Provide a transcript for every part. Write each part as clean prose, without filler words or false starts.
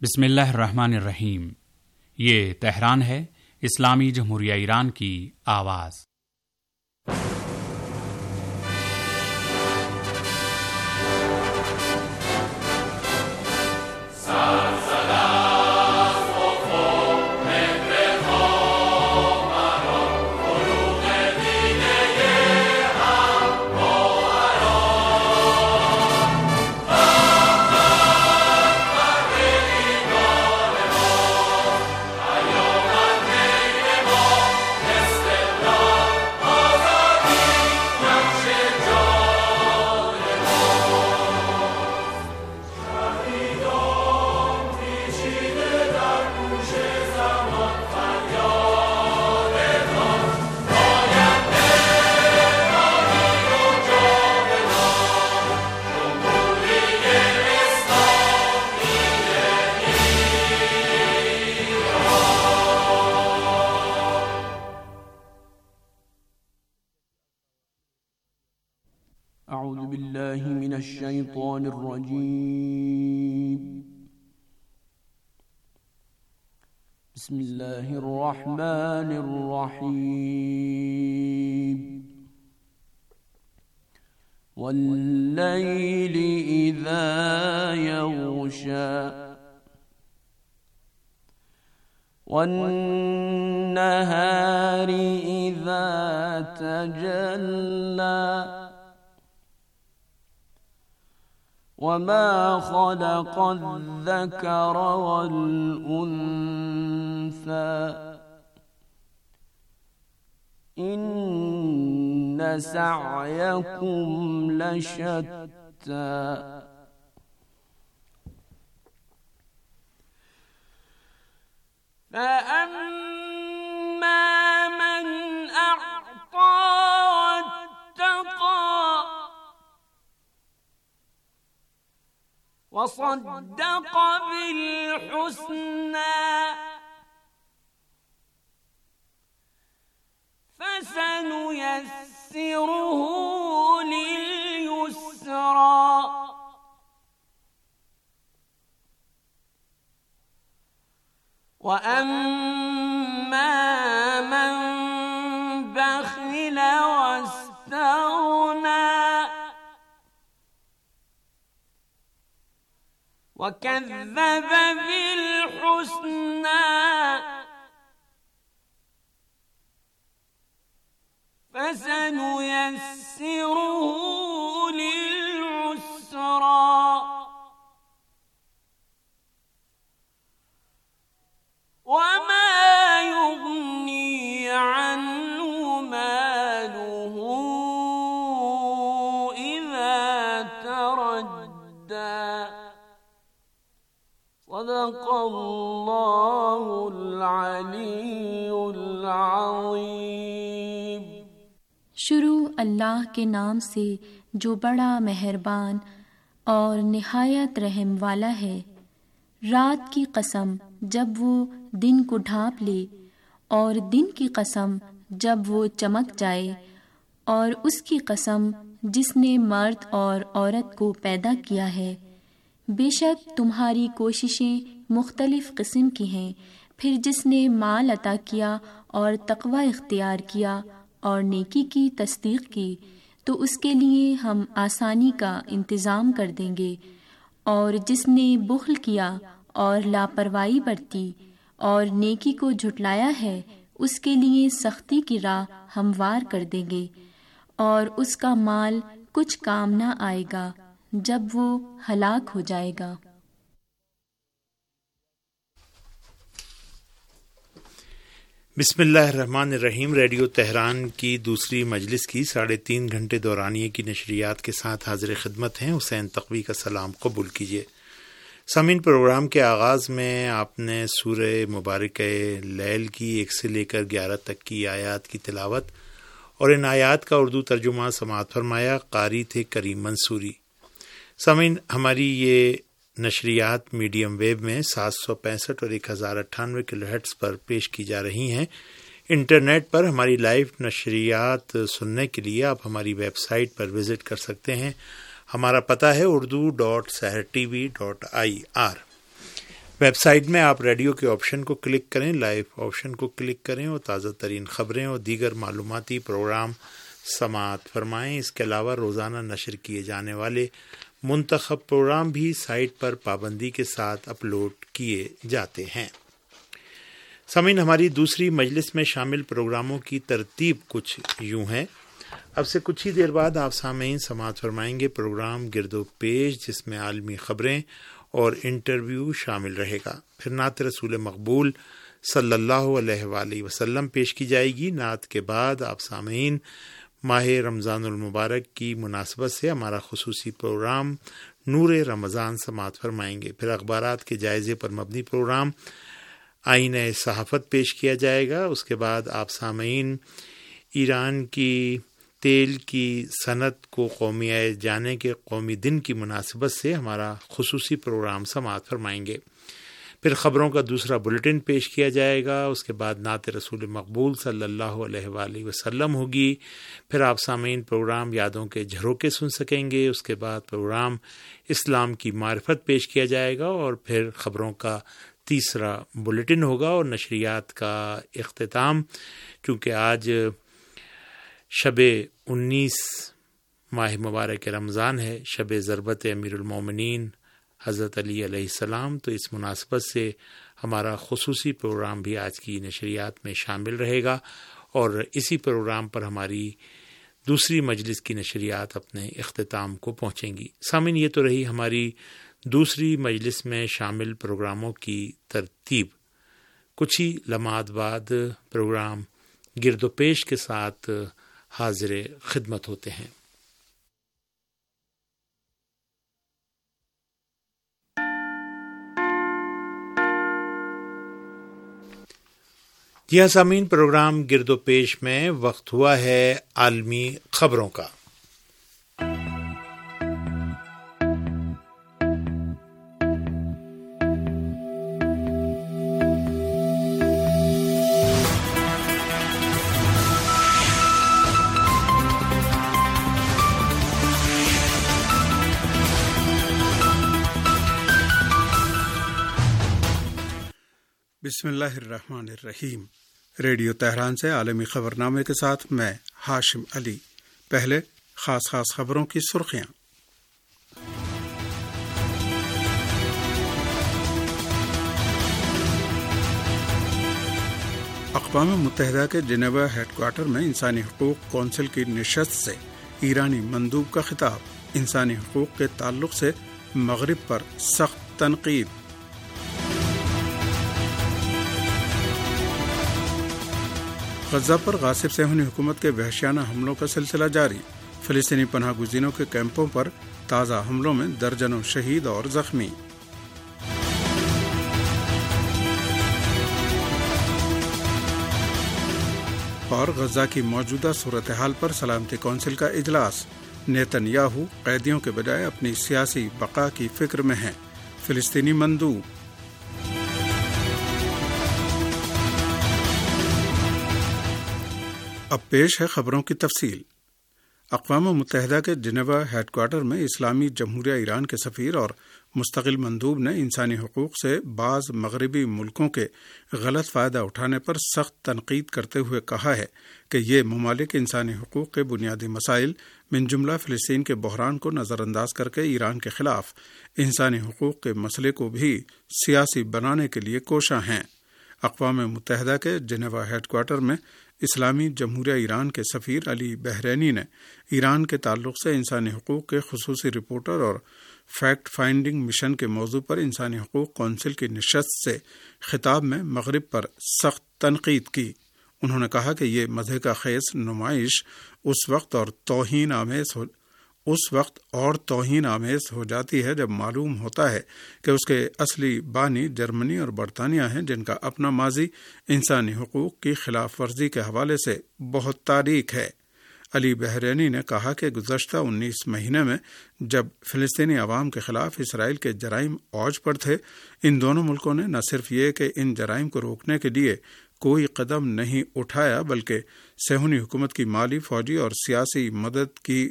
بسم اللہ الرحمن الرحیم۔ یہ تہران ہے، اسلامی جمہوریہ ایران کی آواز۔ اعوذ باللہ من الشیطان الرجیم، بسم اللہ الرحمن الرحیم۔ واللیل اذا یغشی والنہار اذا تجلی وما خلق الذكر والأنثى إن سعيكم لشتى فأما من أعطى وصدق بالحسنى فسنيسره لليسرى وأما من بخل واستغنى وَكَذَّبَ بِالْحُسْنَى فَسَنُيَسِّرُهُ لِلْعُسْرَى وَمَا يُغْنِي عَنْهُ مَالُهُ إِذَا تَرَدَّى۔ صدق اللہ العلی العظیم۔ شروع اللہ کے نام سے جو بڑا مہربان اور نہایت رحم والا ہے۔ رات کی قسم جب وہ دن کو ڈھانپ لے، اور دن کی قسم جب وہ چمک جائے، اور اس کی قسم جس نے مرد اور عورت کو پیدا کیا ہے۔ بے شک تمہاری کوششیں مختلف قسم کی ہیں، پھر جس نے مال عطا کیا اور تقوی اختیار کیا اور نیکی کی تصدیق کی تو اس کے لیے ہم آسانی کا انتظام کر دیں گے، اور جس نے بخل کیا اور لاپرواہی برتی اور نیکی کو جھٹلایا ہے اس کے لیے سختی کی راہ ہموار کر دیں گے، اور اس کا مال کچھ کام نہ آئے گا جب وہ ہلاک ہو جائے گا۔ بسم اللہ الرحمن الرحیم۔ ریڈیو تہران کی دوسری مجلس کی 3.5 گھنٹے دورانیے کی نشریات کے ساتھ حاضر خدمت ہیں۔ حسین تقوی کا سلام قبول کیجیے۔ سامعین، پروگرام کے آغاز میں آپ نے سورہ مبارکہ لیل کی 1 سے لے کر 11 تک کی آیات کی تلاوت اور ان آیات کا اردو ترجمہ سماعت فرمایا۔ قاری تھے کریم منصوری۔ سامعین، ہماری یہ نشریات میڈیم ویو میں 765 اور 1098 کلو ہرٹز پر پیش کی جا رہی ہیں۔ انٹرنیٹ پر ہماری لائیو نشریات سننے کے لیے آپ ہماری ویب سائٹ پر وزٹ کر سکتے ہیں۔ ہمارا پتہ ہے urdu.sahartv.ir۔ ویب سائٹ میں آپ ریڈیو کے آپشن کو کلک کریں، لائیو آپشن کو کلک کریں اور تازہ ترین خبریں اور دیگر معلوماتی پروگرام سماعت فرمائیں۔ اس کے علاوہ روزانہ نشر کیے جانے والے منتخب پروگرام بھی سائٹ پر پابندی کے ساتھ اپلوڈ کیے جاتے ہیں۔ سامعین، ہماری دوسری مجلس میں شامل پروگراموں کی ترتیب کچھ یوں ہے۔ اب سے کچھ ہی دیر بعد آپ سامعین سماعت فرمائیں گے پروگرام گرد و پیش، جس میں عالمی خبریں اور انٹرویو شامل رہے گا۔ پھر نعت رسول مقبول صلی اللہ علیہ وآلہ وسلم پیش کی جائے گی۔ نعت کے بعد آپ سامعین ماہ رمضان المبارک کی مناسبت سے ہمارا خصوصی پروگرام نور رمضان سماعت فرمائیں گے۔ پھر اخبارات کے جائزے پر مبنی پروگرام آئینہ صحافت پیش کیا جائے گا۔ اس کے بعد آپ سامعین ایران کی تیل کی صنعت کو قومیہ جانے کے قومی دن کی مناسبت سے ہمارا خصوصی پروگرام سماعت فرمائیں گے۔ پھر خبروں کا دوسرا بلیٹن پیش کیا جائے گا۔ اس کے بعد نعت رسول مقبول صلی اللہ علیہ وآلہ وسلم ہوگی۔ پھر آپ سامعین پروگرام یادوں کے جھروکے سن سکیں گے۔ اس کے بعد پروگرام اسلام کی معرفت پیش کیا جائے گا اور پھر خبروں کا تیسرا بلیٹن ہوگا اور نشریات کا اختتام۔ چونکہ آج شب 19 ماہ مبارک رمضان ہے، شب ضربت امیر المومنین حضرت علی علیہ السلام، تو اس مناسبت سے ہمارا خصوصی پروگرام بھی آج کی نشریات میں شامل رہے گا اور اسی پروگرام پر ہماری دوسری مجلس کی نشریات اپنے اختتام کو پہنچیں گی۔ سامعین، یہ تو رہی ہماری دوسری مجلس میں شامل پروگراموں کی ترتیب۔ کچھ ہی لمحات بعد پروگرام گرد و پیش کے ساتھ حاضر خدمت ہوتے ہیں۔ جی ہاں سامعین، پروگرام گرد و پیش میں وقت ہوا ہے عالمی خبروں کا۔ بسم اللہ الرحمن الرحیم۔ ریڈیو تہران سے عالمی خبرنامے کے ساتھ میں ہاشم علی۔ پہلے خاص خبروں کی سرخیاں۔ اقوام متحدہ کے جنیوا ہیڈ کوارٹر میں انسانی حقوق کونسل کی نشست سے ایرانی مندوب کا خطاب۔ انسانی حقوق کے تعلق سے مغرب پر سخت تنقید۔ غزہ پر غاصب صہیونی حکومت کے وحشیانہ حملوں کا سلسلہ جاری۔ فلسطینی پناہ گزینوں کے کیمپوں پر تازہ حملوں میں درجنوں شہید اور زخمی۔ اور غزہ کی موجودہ صورتحال پر سلامتی کونسل کا اجلاس۔ نیتن یاہو قیدیوں کے بجائے اپنی سیاسی بقا کی فکر میں ہیں۔ فلسطینی مندوب۔ اب پیش ہے خبروں کی تفصیل۔ اقوام متحدہ کے جنیوا ہیڈ کوارٹر میں اسلامی جمہوریہ ایران کے سفیر اور مستقل مندوب نے انسانی حقوق سے بعض مغربی ملکوں کے غلط فائدہ اٹھانے پر سخت تنقید کرتے ہوئے کہا ہے کہ یہ ممالک انسانی حقوق کے بنیادی مسائل من جملہ فلسطین کے بحران کو نظر انداز کر کے ایران کے خلاف انسانی حقوق کے مسئلے کو بھی سیاسی بنانے کے لیے کوشاں ہیں۔ اقوام متحدہ کے جنیوا ہیڈ کوارٹر میں اسلامی جمہوریہ ایران کے سفیر علی بحرینی نے ایران کے تعلق سے انسانی حقوق کے خصوصی رپورٹر اور فیکٹ فائنڈنگ مشن کے موضوع پر انسانی حقوق کونسل کی نشست سے خطاب میں مغرب پر سخت تنقید کی۔ انہوں نے کہا کہ یہ مضحکہ خیز نمائش اس وقت اور توہین آمیز ہو جاتی ہے جب معلوم ہوتا ہے کہ اس کے اصلی بانی جرمنی اور برطانیہ ہیں، جن کا اپنا ماضی انسانی حقوق کی خلاف ورزی کے حوالے سے بہت تاریک ہے۔ علی بحرینی نے کہا کہ گزشتہ 19 مہینے میں جب فلسطینی عوام کے خلاف اسرائیل کے جرائم اوج پر تھے، ان دونوں ملکوں نے نہ صرف یہ کہ ان جرائم کو روکنے کے لیے کوئی قدم نہیں اٹھایا، بلکہ صہیونی حکومت کی مالی، فوجی اور سیاسی مدد کی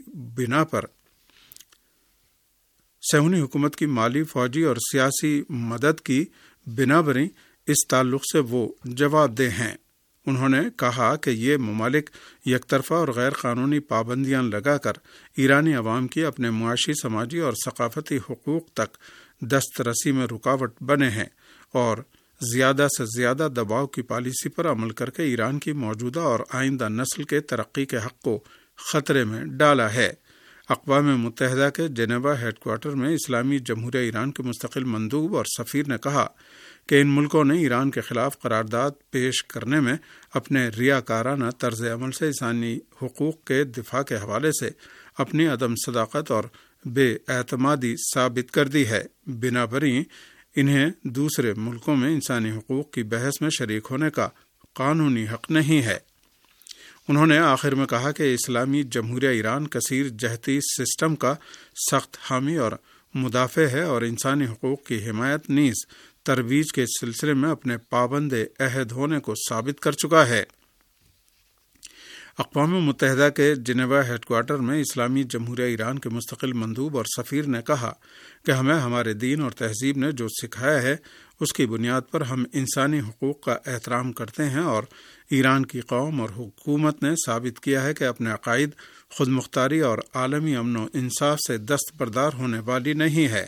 بنابریں اس تعلق سے وہ جواب دہ ہیں۔ انہوں نے کہا کہ یہ ممالک یک طرفہ اور غیر قانونی پابندیاں لگا کر ایرانی عوام کی اپنے معاشی، سماجی اور ثقافتی حقوق تک دسترسی میں رکاوٹ بنے ہیں اور زیادہ سے زیادہ دباؤ کی پالیسی پر عمل کر کے ایران کی موجودہ اور آئندہ نسل کے ترقی کے حق کو خطرے میں ڈالا ہے۔ اقوام متحدہ کے جنیوا ہیڈ کوارٹر میں اسلامی جمہوریہ ایران کے مستقل مندوب اور سفیر نے کہا کہ ان ملکوں نے ایران کے خلاف قرارداد پیش کرنے میں اپنے ریاکارانہ طرز عمل سے انسانی حقوق کے دفاع کے حوالے سے اپنی عدم صداقت اور بے اعتمادی ثابت کر دی ہے۔ بنابراین انہیں دوسرے ملکوں میں انسانی حقوق کی بحث میں شریک ہونے کا قانونی حق نہیں ہے۔ انہوں نے آخر میں کہا کہ اسلامی جمہوریہ ایران کثیر جہتی سسٹم کا سخت حامی اور مدافع ہے اور انسانی حقوق کی حمایت نیز ترویج کے سلسلے میں اپنے پابند عہد ہونے کو ثابت کر چکا ہے۔ اقوام متحدہ کے جنیوا ہیڈ کوارٹر میں اسلامی جمہوریہ ایران کے مستقل مندوب اور سفیر نے کہا کہ ہمیں ہمارے دین اور تہذیب نے جو سکھایا ہے اس کی بنیاد پر ہم انسانی حقوق کا احترام کرتے ہیں اور ایران کی قوم اور حکومت نے ثابت کیا ہے کہ اپنے عقائد، خود مختاری اور عالمی امن و انصاف سے دستبردار ہونے والی نہیں ہے۔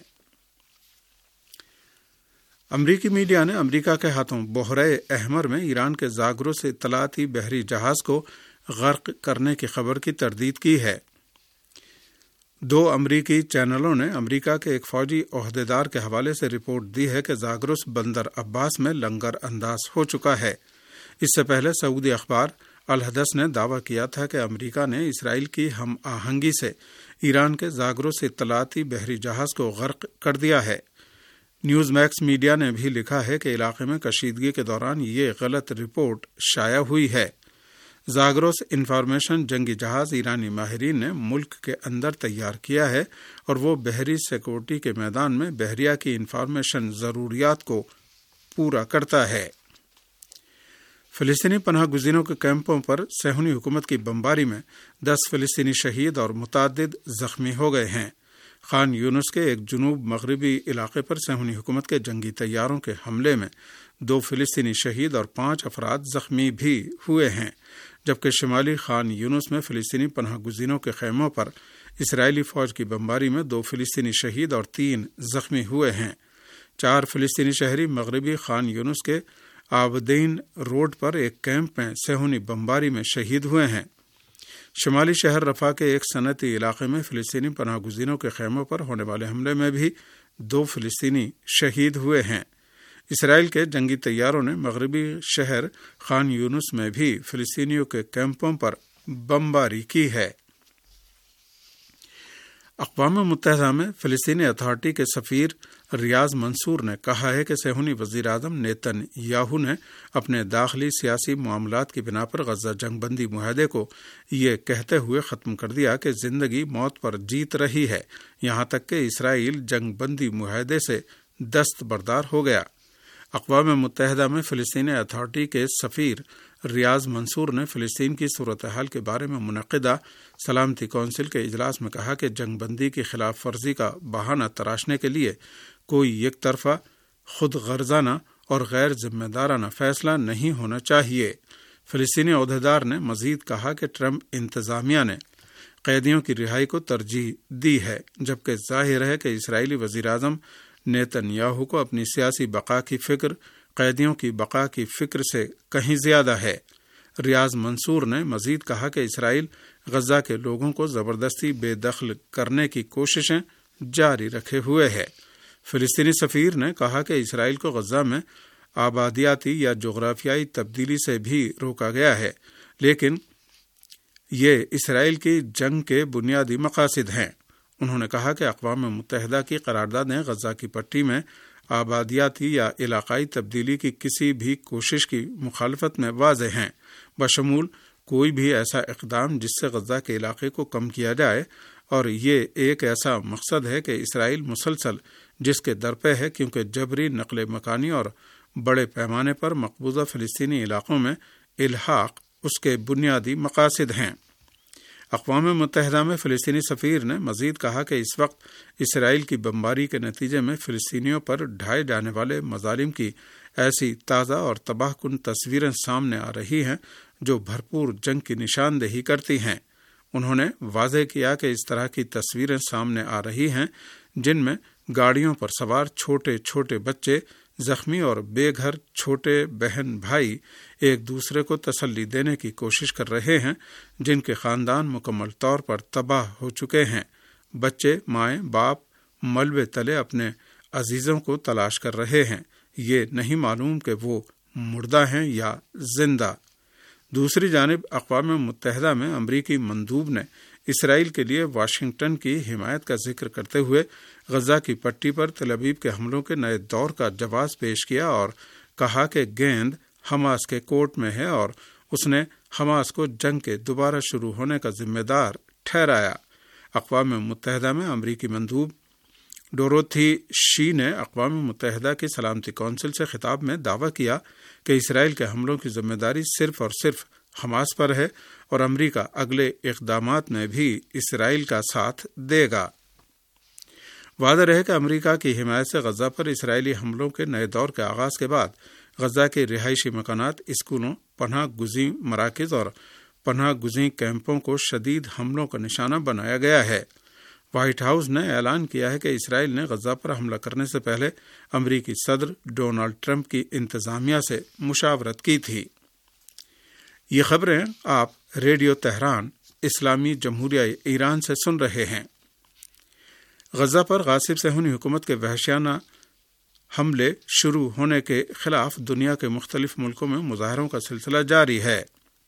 امریکی میڈیا نے امریکہ کے ہاتھوں بحیرہ احمر میں ایران کے زاگرس اطلاعاتی بحری جہاز کو غرق کرنے کی خبر کی تردید کی ہے۔ 2 امریکی چینلوں نے امریکہ کے ایک فوجی عہدیدار کے حوالے سے رپورٹ دی ہے کہ زاگرس بندر عباس میں لنگر انداز ہو چکا ہے۔ اس سے پہلے سعودی اخبار الحدث نے دعویٰ کیا تھا کہ امریکہ نے اسرائیل کی ہم آہنگی سے ایران کے زاگرس اطلاعاتی بحری جہاز کو غرق کر دیا ہے۔ نیوز میکس میڈیا نے بھی لکھا ہے کہ علاقے میں کشیدگی کے دوران یہ غلط رپورٹ شائع ہوئی ہے۔ زاگرس انفارمیشن جنگی جہاز ایرانی ماہرین نے ملک کے اندر تیار کیا ہے اور وہ بحری سیکورٹی کے میدان میں بحریہ کی انفارمیشن ضروریات کو پورا کرتا ہے۔ فلسطینی پناہ گزینوں کے کیمپوں پر صہیونی حکومت کی بمباری میں 10 فلسطینی شہید اور متعدد زخمی ہو گئے ہیں۔ خان یونس کے ایک جنوب مغربی علاقے پر صہیونی حکومت کے جنگی طیاروں کے حملے میں 2 فلسطینی شہید اور 5 افراد زخمی بھی ہوئے ہیں، جبکہ شمالی خان یونس میں فلسطینی پناہ گزینوں کے خیموں پر اسرائیلی فوج کی بمباری میں 2 فلسطینی شہید اور 3 زخمی ہوئے ہیں۔ 4 فلسطینی شہری مغربی خان یونس کے آبدین روڈ پر ایک کیمپ میں صہیونی بمباری میں شہید ہوئے ہیں۔ شمالی شہر رفح کے ایک صنعتی علاقے میں فلسطینی پناہ گزینوں کے خیموں پر ہونے والے حملے میں بھی 2 فلسطینی شہید ہوئے ہیں۔ اسرائیل کے جنگی طیاروں نے مغربی شہر خان یونس میں بھی فلسطینیوں کے کیمپوں پر بمباری کی ہے۔ اقوام متحدہ میں فلسطینی اتھارٹی کے سفیر ریاض منصور نے کہا ہے کہ صہیونی وزیر اعظم نیتن یاہو نے اپنے داخلی سیاسی معاملات کی بنا پر غزہ جنگ بندی معاہدے کو یہ کہتے ہوئے ختم کر دیا کہ زندگی موت پر جیت رہی ہے، یہاں تک کہ اسرائیل جنگ بندی معاہدے سے دستبردار ہو گیا۔ اقوام متحدہ میں فلسطینی اتھارٹی کے سفیر ریاض منصور نے فلسطین کی صورتحال کے بارے میں منعقدہ سلامتی کونسل کے اجلاس میں کہا کہ جنگ بندی کی خلاف ورزی کا بہانہ تراشنے کے لیے کوئی یک طرفہ، خود غرضانہ اور غیر ذمہ دارانہ فیصلہ نہیں ہونا چاہیے۔ فلسطینی عہدیدار نے مزید کہا کہ ٹرمپ انتظامیہ نے قیدیوں کی رہائی کو ترجیح دی ہے، جبکہ ظاہر ہے کہ اسرائیلی وزیر اعظم نیتن یاہو کو اپنی سیاسی بقا کی فکر قیدیوں کی بقا کی فکر سے کہیں زیادہ ہے۔ ریاض منصور نے مزید کہا کہ اسرائیل غزہ کے لوگوں کو زبردستی بے دخل کرنے کی کوششیں جاری رکھے ہوئے ہے۔ فلسطینی سفیر نے کہا کہ اسرائیل کو غزہ میں آبادیاتی یا جغرافیائی تبدیلی سے بھی روکا گیا ہے، لیکن یہ اسرائیل کی جنگ کے بنیادی مقاصد ہیں۔ انہوں نے کہا کہ اقوام متحدہ کی قراردادیں غزہ کی پٹی میں آبادیاتی یا علاقائی تبدیلی کی کسی بھی کوشش کی مخالفت میں واضح ہیں، بشمول کوئی بھی ایسا اقدام جس سے غزہ کے علاقے کو کم کیا جائے، اور یہ ایک ایسا مقصد ہے کہ اسرائیل مسلسل جس کے درپے ہے، کیونکہ جبری نقل مکانی اور بڑے پیمانے پر مقبوضہ فلسطینی علاقوں میں الحاق اس کے بنیادی مقاصد ہیں۔ اقوام متحدہ میں فلسطینی سفیر نے مزید کہا کہ اس وقت اسرائیل کی بمباری کے نتیجے میں فلسطینیوں پر ڈھائے جانے والے مظالم کی ایسی تازہ اور تباہ کن تصویریں سامنے آ رہی ہیں جو بھرپور جنگ کی نشاندہی کرتی ہیں۔ انہوں نے واضح کیا کہ اس طرح کی تصویریں سامنے آ رہی ہیں جن میں گاڑیوں پر سوار چھوٹے چھوٹے بچے زخمی اور بے گھر چھوٹے بہن بھائی ایک دوسرے کو تسلی دینے کی کوشش کر رہے ہیں جن کے خاندان مکمل طور پر تباہ ہو چکے ہیں۔ بچے، مائیں، باپ ملبے تلے اپنے عزیزوں کو تلاش کر رہے ہیں، یہ نہیں معلوم کہ وہ مردہ ہیں یا زندہ۔ دوسری جانب اقوام متحدہ میں امریکی مندوب نے اسرائیل کے لیے واشنگٹن کی حمایت کا ذکر کرتے ہوئے غزہ کی پٹی پر تل ابیب کے حملوں کے نئے دور کا جواز پیش کیا اور کہا کہ گیند حماس کے کورٹ میں ہے اور اس نے حماس کو جنگ کے دوبارہ شروع ہونے کا ذمہ دار ٹھہرایا۔ اقوام متحدہ میں امریکی مندوب ڈوروتھی شی نے اقوام متحدہ کی سلامتی کونسل سے خطاب میں دعویٰ کیا کہ اسرائیل کے حملوں کی ذمہ داری صرف اور صرف حماس پر ہے اور امریکہ اگلے اقدامات میں بھی اسرائیل کا ساتھ دے گا۔ واضح رہے کہ امریکہ کی حمایت سے غزہ پر اسرائیلی حملوں کے نئے دور کے آغاز کے بعد غزہ کے رہائشی مکانات، اسکولوں، پناہ گزین مراکز اور پناہ گزین کیمپوں کو شدید حملوں کا نشانہ بنایا گیا ہے۔ وائٹ ہاؤس نے اعلان کیا ہے کہ اسرائیل نے غزہ پر حملہ کرنے سے پہلے امریکی صدر ڈونلڈ ٹرمپ کی انتظامیہ سے مشاورت کی تھی۔ یہ خبریں آپ ریڈیو تہران اسلامی جمہوریہ ایران سے سن رہے ہیں۔ غزہ پر غاصب صہیونی حکومت کے وحشیانہ حملے شروع ہونے کے خلاف دنیا کے مختلف ملکوں میں مظاہروں کا سلسلہ جاری ہے۔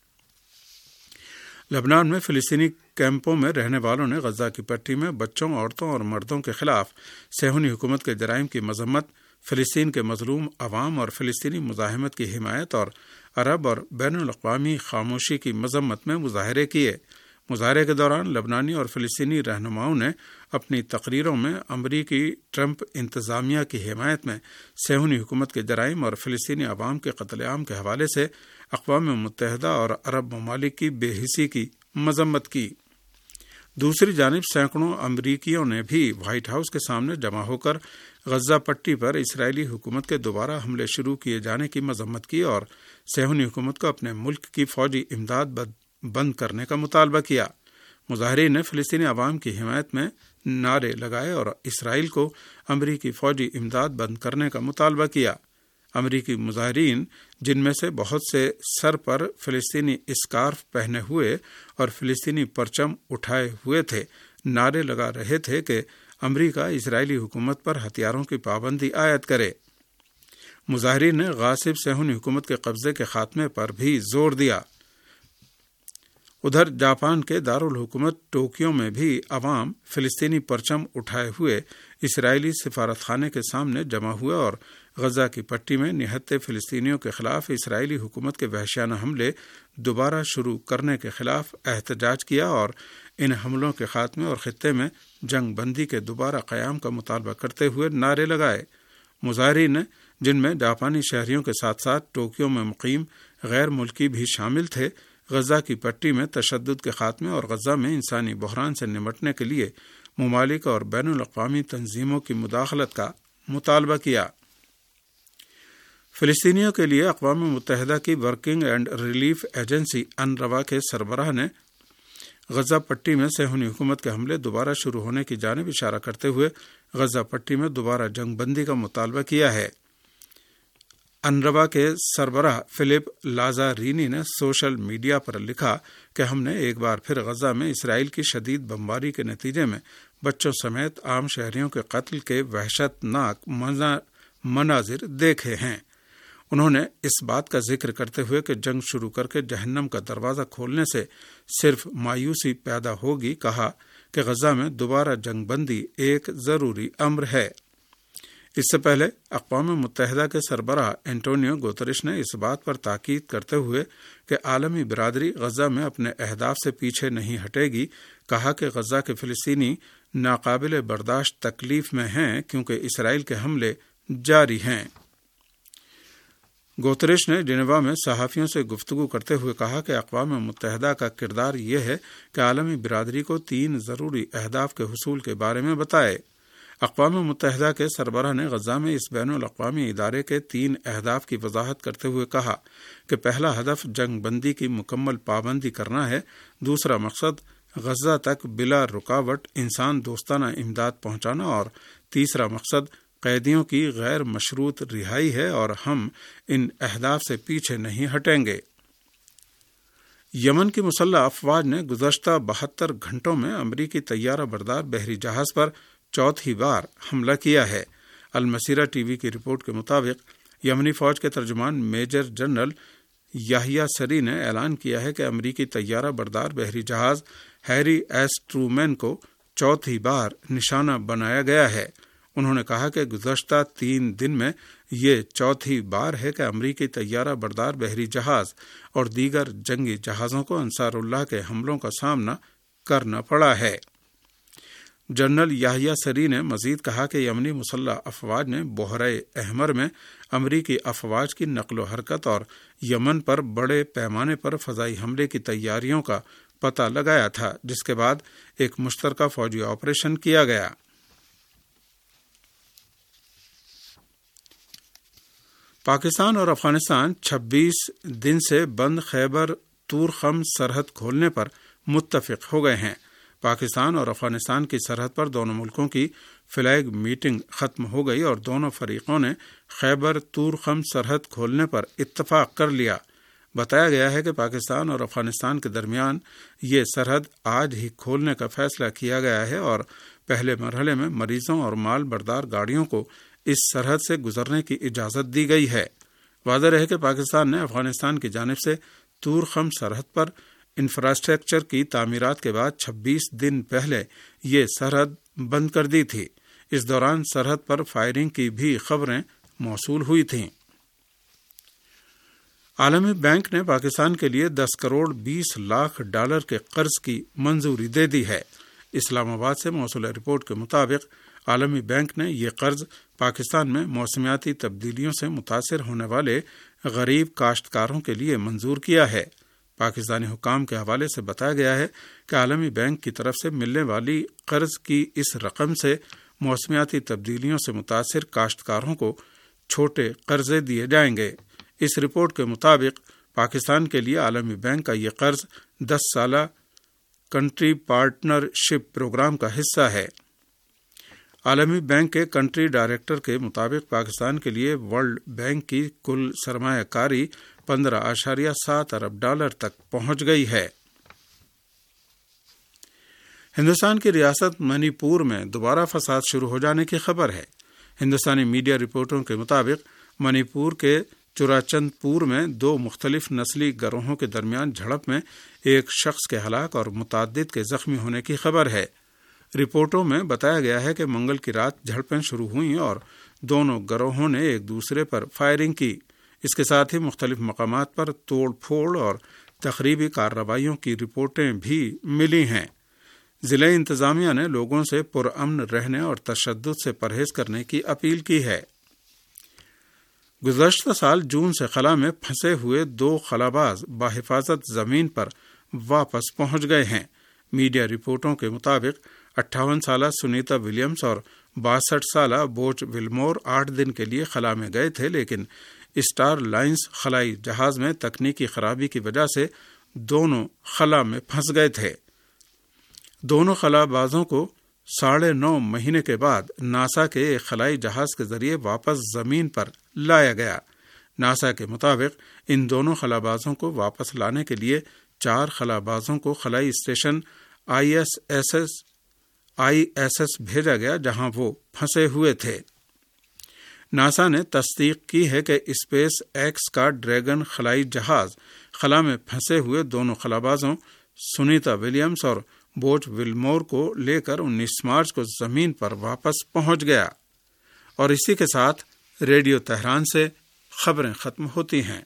لبنان میں فلسطینی کیمپوں میں رہنے والوں نے غزہ کی پٹی میں بچوں، عورتوں اور مردوں کے خلاف صہیونی حکومت کے جرائم کی مذمت، فلسطین کے مظلوم عوام اور فلسطینی مزاحمت کی حمایت اور عرب اور بین الاقوامی خاموشی کی مذمت میں مظاہرے کیے۔ مظاہرے کے دوران لبنانی اور فلسطینی رہنماؤں نے اپنی تقریروں میں امریکی ٹرمپ انتظامیہ کی حمایت میں صہیونی حکومت کے جرائم اور فلسطینی عوام کے قتل عام کے حوالے سے اقوام متحدہ اور عرب ممالک کی بے حسی کی مذمت کی۔ دوسری جانب سینکڑوں امریکیوں نے بھی وائٹ ہاؤس کے سامنے جمع ہو کر غزہ پٹی پر اسرائیلی حکومت کے دوبارہ حملے شروع کیے جانے کی مذمت کی اور صہیونی حکومت کو اپنے ملک کی فوجی امداد بند کرنے کا مطالبہ کیا۔ مظاہرین نے فلسطینی عوام کی حمایت میں نعرے لگائے اور اسرائیل کو امریکی فوجی امداد بند کرنے کا مطالبہ کیا۔ امریکی مظاہرین، جن میں سے بہت سے سر پر فلسطینی اسکارف پہنے ہوئے اور فلسطینی پرچم اٹھائے ہوئے تھے، نعرے لگا رہے تھے کہ امریکہ اسرائیلی حکومت پر ہتھیاروں کی پابندی عائد کرے۔ مظاہرین نے غاصب صہیونی حکومت کے قبضے کے خاتمے پر بھی زور دیا۔ ادھر جاپان کے دارالحکومت ٹوکیو میں بھی عوام فلسطینی پرچم اٹھائے ہوئے اسرائیلی سفارت خانے کے سامنے جمع ہوئے اور غزہ کی پٹی میں نہتے فلسطینیوں کے خلاف اسرائیلی حکومت کے وحشیانہ حملے دوبارہ شروع کرنے کے خلاف احتجاج کیا اور ان حملوں کے خاتمے اور خطے میں جنگ بندی کے دوبارہ قیام کا مطالبہ کرتے ہوئے نعرے لگائے۔ مظاہرین نے، جن میں جاپانی شہریوں کے ساتھ ساتھ ٹوکیو میں مقیم غیر ملکی بھی شامل تھے، غزہ کی پٹی میں تشدد کے خاتمے اور غزہ میں انسانی بحران سے نمٹنے کے لیے ممالک اور بین الاقوامی تنظیموں کی مداخلت کا مطالبہ کیا۔ فلسطینیوں کے لیے اقوام متحدہ کی ورکنگ اینڈ ریلیف ایجنسی انروا کے سربراہ نے غزہ پٹی میں صہیونی حکومت کے حملے دوبارہ شروع ہونے کی جانب اشارہ کرتے ہوئے غزہ پٹی میں دوبارہ جنگ بندی کا مطالبہ کیا ہے۔ انروا کے سربراہ فلپ لازارینی نے سوشل میڈیا پر لکھا کہ ہم نے ایک بار پھر غزہ میں اسرائیل کی شدید بمباری کے نتیجے میں بچوں سمیت عام شہریوں کے قتل کے وحشت ناک مناظر دیکھے ہیں۔ انہوں نے اس بات کا ذکر کرتے ہوئے کہ جنگ شروع کر کے جہنم کا دروازہ کھولنے سے صرف مایوسی پیدا ہوگی، کہا کہ غزہ میں دوبارہ جنگ بندی ایک ضروری امر ہے۔ اس سے پہلے اقوام متحدہ کے سربراہ انٹونیو گوتریش نے اس بات پر تاکید کرتے ہوئے کہ عالمی برادری غزہ میں اپنے اہداف سے پیچھے نہیں ہٹے گی، کہا کہ غزہ کے فلسطینی ناقابل برداشت تکلیف میں ہیں کیونکہ اسرائیل کے حملے جاری ہیں۔ گوتریش نے جنیوا میں صحافیوں سے گفتگو کرتے ہوئے کہا کہ اقوام متحدہ کا کردار یہ ہے کہ عالمی برادری کو 3 ضروری اہداف کے حصول کے بارے میں بتائے۔ اقوام متحدہ کے سربراہ نے غزہ میں اس بین الاقوامی ادارے کے 3 اہداف کی وضاحت کرتے ہوئے کہا کہ پہلا ہدف جنگ بندی کی مکمل پابندی کرنا ہے، دوسرا مقصد غزہ تک بلا رکاوٹ انسان دوستانہ امداد پہنچانا، اور تیسرا مقصد قیدیوں کی غیر مشروط رہائی ہے، اور ہم ان اہداف سے پیچھے نہیں ہٹیں گے۔ یمن کی مسلح افواج نے گزشتہ 72 گھنٹوں میں امریکی طیارہ بردار بحری جہاز پر چوتھی بار حملہ کیا ہے۔ المسیرہ ٹی وی کی رپورٹ کے مطابق یمنی فوج کے ترجمان میجر جنرل یحییٰ سری نے اعلان کیا ہے کہ امریکی طیارہ بردار بحری جہاز ہیری ایس ٹرومین کو چوتھی بار نشانہ بنایا گیا ہے۔ انہوں نے کہا کہ گزشتہ 3 دن میں یہ چوتھی بار ہے کہ امریکی طیارہ بردار بحری جہاز اور دیگر جنگی جہازوں کو انصار اللہ کے حملوں کا سامنا کرنا پڑا ہے۔ جنرل یحییٰ سری نے مزید کہا کہ یمنی مسلح افواج نے بحیرہ احمر میں امریکی افواج کی نقل و حرکت اور یمن پر بڑے پیمانے پر فضائی حملے کی تیاریوں کا پتہ لگایا تھا، جس کے بعد ایک مشترکہ فوجی آپریشن کیا گیا۔ پاکستان اور افغانستان 26 دن سے بند خیبر تورخم سرحد کھولنے پر متفق ہو گئے ہیں۔ پاکستان اور افغانستان کی سرحد پر دونوں ملکوں کی فلیگ میٹنگ ختم ہو گئی اور دونوں فریقوں نے خیبر تورخم سرحد کھولنے پر اتفاق کر لیا۔ بتایا گیا ہے کہ پاکستان اور افغانستان کے درمیان یہ سرحد آج ہی کھولنے کا فیصلہ کیا گیا ہے، اور پہلے مرحلے میں مریضوں اور مال بردار گاڑیوں کو اس سرحد سے گزرنے کی اجازت دی گئی ہے۔ واضح رہے کہ پاکستان نے افغانستان کی جانب سے تورخم سرحد پر انفراسٹرکچر کی تعمیرات کے بعد 26 دن پہلے یہ سرحد بند کر دی تھی۔ اس دوران سرحد پر فائرنگ کی بھی خبریں موصول ہوئی تھیں۔ عالمی بینک نے پاکستان کے لیے 10 کروڑ 20 لاکھ ڈالر کے قرض کی منظوری دے دی ہے۔ اسلام آباد سے موصول رپورٹ کے مطابق عالمی بینک نے یہ قرض پاکستان میں موسمیاتی تبدیلیوں سے متاثر ہونے والے غریب کاشتکاروں کے لیے منظور کیا ہے۔ پاکستانی حکام کے حوالے سے بتایا گیا ہے کہ عالمی بینک کی طرف سے ملنے والی قرض کی اس رقم سے موسمیاتی تبدیلیوں سے متاثر کاشتکاروں کو چھوٹے قرضے دیے جائیں گے۔ اس رپورٹ کے مطابق پاکستان کے لیے عالمی بینک کا یہ قرض 10 سالہ کنٹری پارٹنرشپ پروگرام کا حصہ ہے۔ عالمی بینک کے کنٹری ڈائریکٹر کے مطابق پاکستان کے لیے ورلڈ بینک کی کل سرمایہ کاری 15.7 ارب ڈالر تک پہنچ گئی ہے۔ ہندوستان کی ریاست منی پور میں دوبارہ فساد شروع ہو جانے کی خبر ہے۔ ہندوستانی میڈیا رپورٹوں کے مطابق منی پور کے چوراچند پور میں 2 مختلف نسلی گروہوں کے درمیان جھڑپ میں ایک شخص کے ہلاک اور متعدد کے زخمی ہونے کی خبر ہے۔ رپورٹوں میں بتایا گیا ہے کہ منگل کی رات جھڑپیں شروع ہوئیں اور دونوں گروہوں نے ایک دوسرے پر فائرنگ کی۔ اس کے ساتھ ہی مختلف مقامات پر توڑ پھوڑ اور تخریبی کارروائیوں کی رپورٹیں بھی ملی ہیں۔ ضلع انتظامیہ نے لوگوں سے پرامن رہنے اور تشدد سے پرہیز کرنے کی اپیل کی ہے۔ گزشتہ سال جون سے خلا میں پھنسے ہوئے 2 خلاباز بحفاظت زمین پر واپس پہنچ گئے ہیں۔ میڈیا رپورٹوں کے مطابق 58 سالہ سنیتا ولیمز اور 62 سالہ بوچ ولمور 8 دن کے لیے خلا میں گئے تھے، لیکن اسٹار لائنز خلائی جہاز میں تکنیکی خرابی کی وجہ سے دونوں خلا میں پھنس گئے تھے۔ دونوں خلابازوں کو 9.5 مہینے کے بعد ناسا کے ایک خلائی جہاز کے ذریعے واپس زمین پر لایا گیا۔ ناسا کے مطابق ان دونوں خلابازوں کو واپس لانے کے لیے 4 خلابازوں کو خلائی اسٹیشن ISS بھیجا گیا، جہاں وہ پھنسے ہوئے تھے۔ ناسا نے تصدیق کی ہے کہ اسپیس ایکس کا ڈریگن خلائی جہاز خلا میں پھنسے ہوئے دونوں خلابازوں سنیتا ولیمز اور بوچ ولمور کو لے کر 19 مارچ کو زمین پر واپس پہنچ گیا۔ اور اسی کے ساتھ ریڈیو تہران سے خبریں ختم ہوتی ہیں۔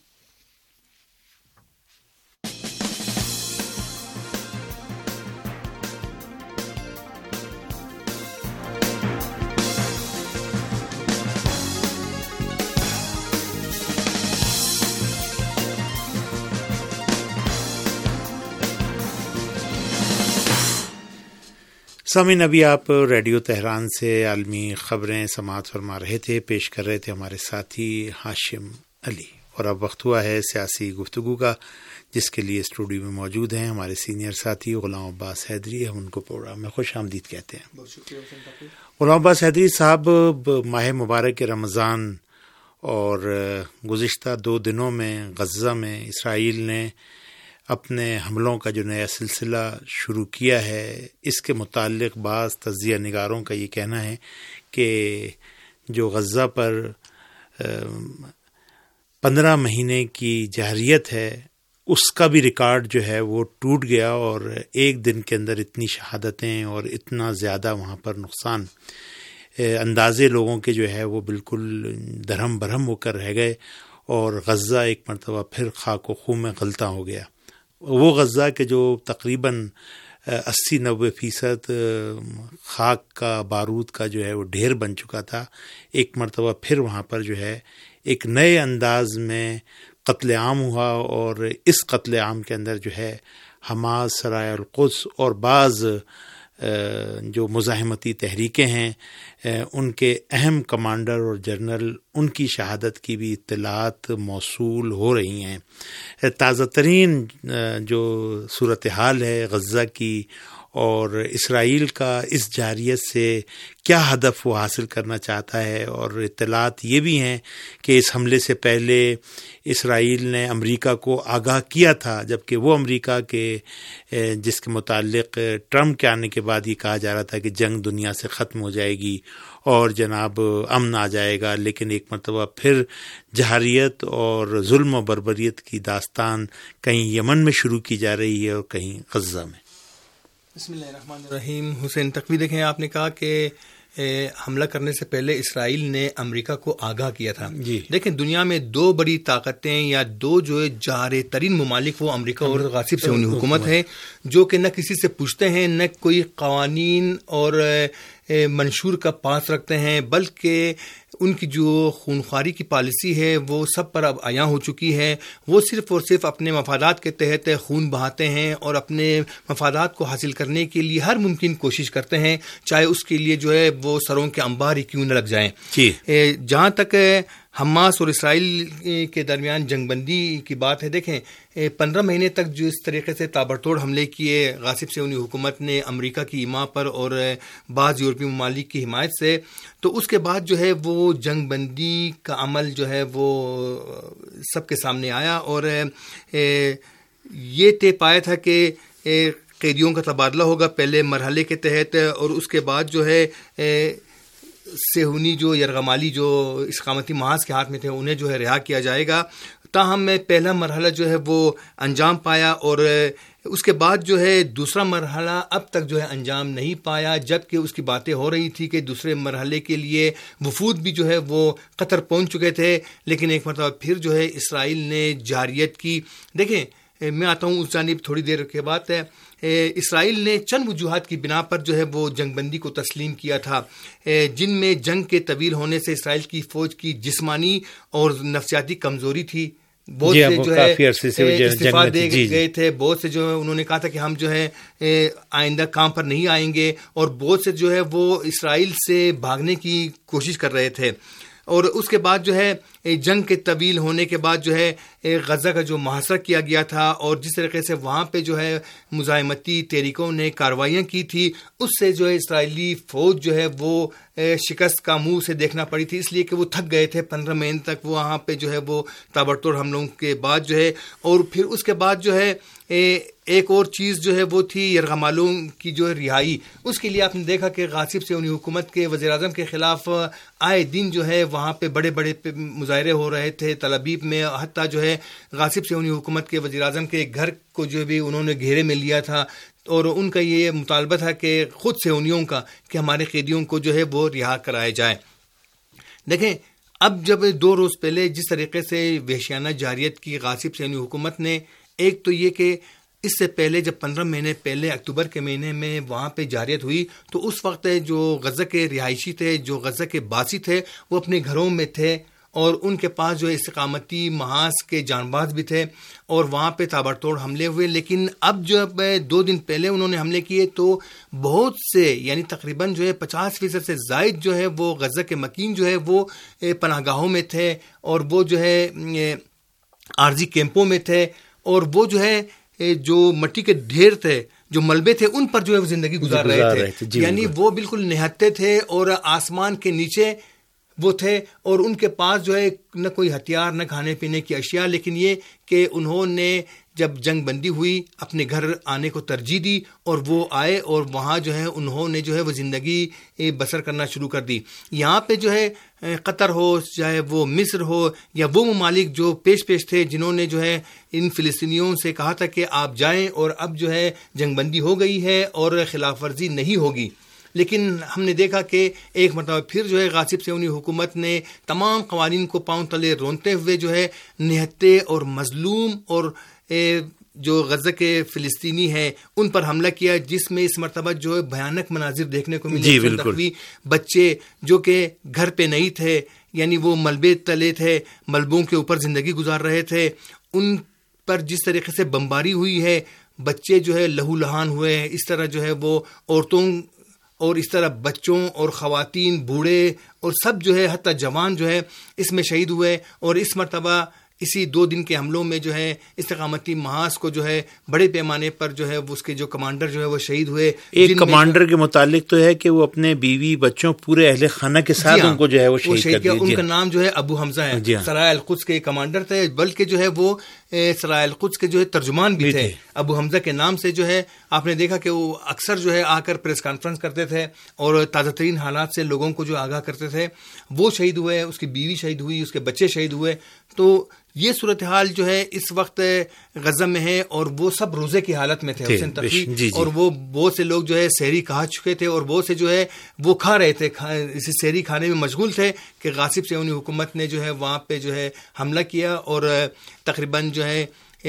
سامعین، ابھی آپ ریڈیو تہران سے عالمی خبریں سماعت فرما رہے تھے، پیش کر رہے تھے ہمارے ساتھی ہاشم علی، اور اب وقت ہوا ہے سیاسی گفتگو کا، جس کے لیے اسٹوڈیو میں موجود ہیں ہمارے سینئر ساتھی غلام عباس حیدری. ہم ان کو پروگرام میں خوش آمدید کہتے ہیں. بہت شکریہ غلام عباس حیدری صاحب، ماہ مبارک رمضان اور گزشتہ 2 دنوں میں غزہ میں اسرائیل نے اپنے حملوں کا جو نیا سلسلہ شروع کیا ہے، اس کے متعلق بعض تجزیہ نگاروں کا یہ کہنا ہے کہ جو غزہ پر 15 مہینے کی جارحیت ہے، اس کا بھی ریکارڈ جو ہے وہ ٹوٹ گیا، اور ایک دن کے اندر اتنی شہادتیں اور اتنا زیادہ وہاں پر نقصان، اندازے لوگوں کے جو ہے وہ بالکل درہم برہم ہو کر رہ گئے، اور غزہ ایک مرتبہ پھر خاک و خون میں غلطہ ہو گیا. وہ غزہ کے جو تقریباً 80-90% خاک کا، بارود کا جو ہے وہ ڈھیر بن چکا تھا، ایک مرتبہ پھر وہاں پر جو ہے ایک نئے انداز میں قتل عام ہوا، اور اس قتل عام کے اندر جو ہے حماس، سرائے القدس اور بعض جو مزاحمتی تحریکیں ہیں، ان کے اہم کمانڈر اور جنرل، ان کی شہادت کی بھی اطلاعات موصول ہو رہی ہیں. تازہ ترین جو صورتحال ہے غزہ کی، اور اسرائیل کا اس جارحیت سے کیا ہدف وہ حاصل کرنا چاہتا ہے، اور اطلاعات یہ بھی ہیں کہ اس حملے سے پہلے اسرائیل نے امریکہ کو آگاہ کیا تھا، جبکہ وہ امریکہ کے جس کے متعلق ٹرمپ کے آنے کے بعد یہ کہا جا رہا تھا کہ جنگ دنیا سے ختم ہو جائے گی اور جناب امن آ جائے گا، لیکن ایک مرتبہ پھر جارحیت اور ظلم و بربریت کی داستان کہیں یمن میں شروع کی جا رہی ہے اور کہیں غزہ میں. بسم اللہ الرحمن الرحیم. حسین تقوی، دیکھیں آپ نے کہا کہ حملہ کرنے سے پہلے اسرائیل نے امریکہ کو آگاہ کیا تھا. جی دیکھیں، دنیا میں 2 بڑی طاقتیں یا 2 جو جارح ترین ممالک، وہ امریکہ اور غاصب صہیونی حکومت ہے، جو کہ نہ کسی سے پوچھتے ہیں، نہ کوئی قوانین اور منشور کا پاس رکھتے ہیں، بلکہ ان کی جو خونخواری کی پالیسی ہے وہ سب پر اب عیاں ہو چکی ہے. وہ صرف اور صرف اپنے مفادات کے تحت خون بہاتے ہیں اور اپنے مفادات کو حاصل کرنے کے لیے ہر ممکن کوشش کرتے ہیں، چاہے اس کے لیے جو ہے وہ سروں کے انبار ہی کیوں نہ لگ جائیں. جہاں تک حماس اور اسرائیل کے درمیان جنگ بندی کی بات ہے، دیکھیں 15 مہینے تک جو اس طریقے سے تابڑتوڑ حملے کیے غاصب صہیونی حکومت نے امریکہ کی ایما پر اور بعض یورپی ممالک کی حمایت سے، تو اس کے بعد جو ہے وہ جنگ بندی کا عمل جو ہے وہ سب کے سامنے آیا، اور یہ طے پایا تھا کہ قیدیوں کا تبادلہ ہوگا پہلے مرحلے کے تحت، اور اس کے بعد جو ہے صہیونی جو یرغمالی جو استقامتی محاذ کے ہاتھ میں تھے انہیں جو ہے رہا کیا جائے گا. تاہم پہلا مرحلہ جو ہے وہ انجام پایا، اور اس کے بعد جو ہے دوسرا مرحلہ اب تک جو ہے انجام نہیں پایا، جبکہ اس کی باتیں ہو رہی تھی کہ دوسرے مرحلے کے لیے وفود بھی جو ہے وہ قطر پہنچ چکے تھے، لیکن ایک مرتبہ پھر جو ہے اسرائیل نے جارحیت کی. دیکھیں، میں آتا ہوں اس جانب تھوڑی دیر کے بعد ہے. اسرائیل نے چند وجوہات کی بنا پر جو ہے وہ جنگ بندی کو تسلیم کیا تھا، جن میں جنگ کے طویل ہونے سے اسرائیل کی فوج کی جسمانی اور نفسیاتی کمزوری تھی. بہت سے جو ہے استعفا دے گئے تھے، بہت سے جو ہے انہوں نے کہا تھا کہ ہم جو ہے آئندہ کام پر نہیں آئیں گے، اور بہت سے جو ہے وہ اسرائیل سے بھاگنے کی کوشش کر رہے تھے. اور اس کے بعد جو ہے جنگ کے طویل ہونے کے بعد جو ہے غزہ کا جو محاصرہ کیا گیا تھا، اور جس طریقے سے وہاں پہ جو ہے مزاحمتی تحریکوں نے کارروائیاں کی تھی، اس سے جو ہے اسرائیلی فوج جو ہے وہ شکست کا منہ سے دیکھنا پڑی تھی، اس لیے کہ وہ تھک گئے تھے 15 مہینے تک وہاں پہ جو ہے وہ تابڑتوڑ حملوں کے بعد جو ہے. اور پھر اس کے بعد جو ہے ایک اور چیز جو ہے وہ تھی یرغمالوں کی جو رہائی. اس کے لیے آپ نے دیکھا کہ غاصب صہیونی حکومت کے وزیر اعظم کے خلاف آئے دن جو ہے وہاں پہ بڑے بڑے مظاہرے ہو رہے تھے تل ابیب میں، حتیٰ جو ہے غاصب صہیونی حکومت کے وزیر اعظم کے گھر کو جو بھی انہوں نے گھیرے میں لیا تھا، اور ان کا یہ مطالبہ تھا کہ خود صہیونیوں کا کہ ہمارے قیدیوں کو جو ہے وہ رہا کرایا جائے. دیکھیں، اب جب 2 روز پہلے جس طریقے سے وحشیانہ جارحیت کی غاصب صہیونی حکومت نے، ایک تو یہ کہ اس سے پہلے جب 15 مہینے پہلے اکتوبر کے مہینے میں وہاں پہ جارحیت ہوئی، تو اس وقت جو غزہ کے رہائشی تھے، جو غزہ کے باسی تھے، وہ اپنے گھروں میں تھے، اور ان کے پاس جو ہے استقامتی محاذ کے جانباز بھی تھے اور وہاں پہ تابڑتوڑ حملے ہوئے. لیکن اب جب 2 دن پہلے انہوں نے حملے کیے تو بہت سے یعنی تقریباً جو ہے 50% سے زائد جو ہے وہ غزہ کے مکین جو ہے وہ پناہ گاہوں میں تھے اور وہ جو ہے عارضی کیمپوں میں تھے اور وہ جو ہے جو مٹی کے ڈھیر تھے جو ملبے تھے ان پر جو ہے وہ زندگی گزار رہے تھے. یعنی وہ بالکل نہتے تھے اور آسمان کے نیچے وہ تھے اور ان کے پاس جو ہے نہ کوئی ہتھیار نہ کھانے پینے کی اشیاء. لیکن یہ کہ انہوں نے جب جنگ بندی ہوئی اپنے گھر آنے کو ترجیح دی اور وہ آئے اور وہاں جو ہے انہوں نے جو ہے وہ زندگی بسر کرنا شروع کر دی. یہاں پہ جو ہے قطر ہو چاہے وہ مصر ہو یا وہ ممالک جو پیش تھے جنہوں نے جو ہے ان فلسطینیوں سے کہا تھا کہ آپ جائیں اور اب جو ہے جنگ بندی ہو گئی ہے اور خلاف ورزی نہیں ہوگی. لیکن ہم نے دیکھا کہ ایک مرتبہ پھر جو ہے غاصب صہیونی حکومت نے تمام قوانین کو پاؤں تلے رونتے ہوئے جو ہے نہتے اور مظلوم اور جو غزہ کے فلسطینی ہیں ان پر حملہ کیا، جس میں اس مرتبہ جو ہے بھیانک مناظر دیکھنے کو ملے. بالکل بچے جو کہ گھر پہ نہیں تھے یعنی وہ ملبے تلے تھے، ملبوں کے اوپر زندگی گزار رہے تھے، ان پر جس طریقے سے بمباری ہوئی ہے بچے جو ہے لہو لہان ہوئے ہیں. اس طرح جو ہے وہ عورتوں اور اس طرح بچوں اور خواتین بوڑھے اور سب جو ہے حتیٰ جوان جو ہے اس میں شہید ہوئے. اور اس مرتبہ اسی 2 دن کے حملوں میں جو ہے استقامتی محاذ کو جو ہے بڑے پیمانے پر جو ہے اس کے جو کمانڈر جو ہے وہ شہید ہوئے. ایک کمانڈر کے متعلق تو ہے کہ وہ اپنے بیوی بچوں پورے اہل خانہ کے ساتھ ان کو جو ہے وہ شہید کر دیا. ان کا نام جو ہے ابو حمزہ ہے. سرائے القدس کے کمانڈر تھے بلکہ جو ہے وہ سرائے القدس کے جو ہے ترجمان بھی تھے. ابو حمزہ کے نام سے جو ہے آپ نے دیکھا کہ وہ اکثر جو ہے آ کر پریس کانفرنس کرتے تھے اور تازہ ترین حالات سے لوگوں کو جو آگاہ کرتے تھے. وہ شہید ہوئے، اس کی بیوی شہید ہوئی، اس کے بچے شہید ہوئے. تو یہ صورتحال جو ہے اس وقت غزہ میں ہے اور وہ سب روزے کی حالت میں تھے حسین تقی. اور وہ بہت سے لوگ جو ہے سحری کھا چکے تھے اور بہت سے جو ہے وہ کھا رہے تھے، اسی سحری کھانے میں مشغول تھے کہ غاصب صہیونی حکومت نے جو ہے وہاں پہ جو ہے حملہ کیا اور تقریباً جو ہے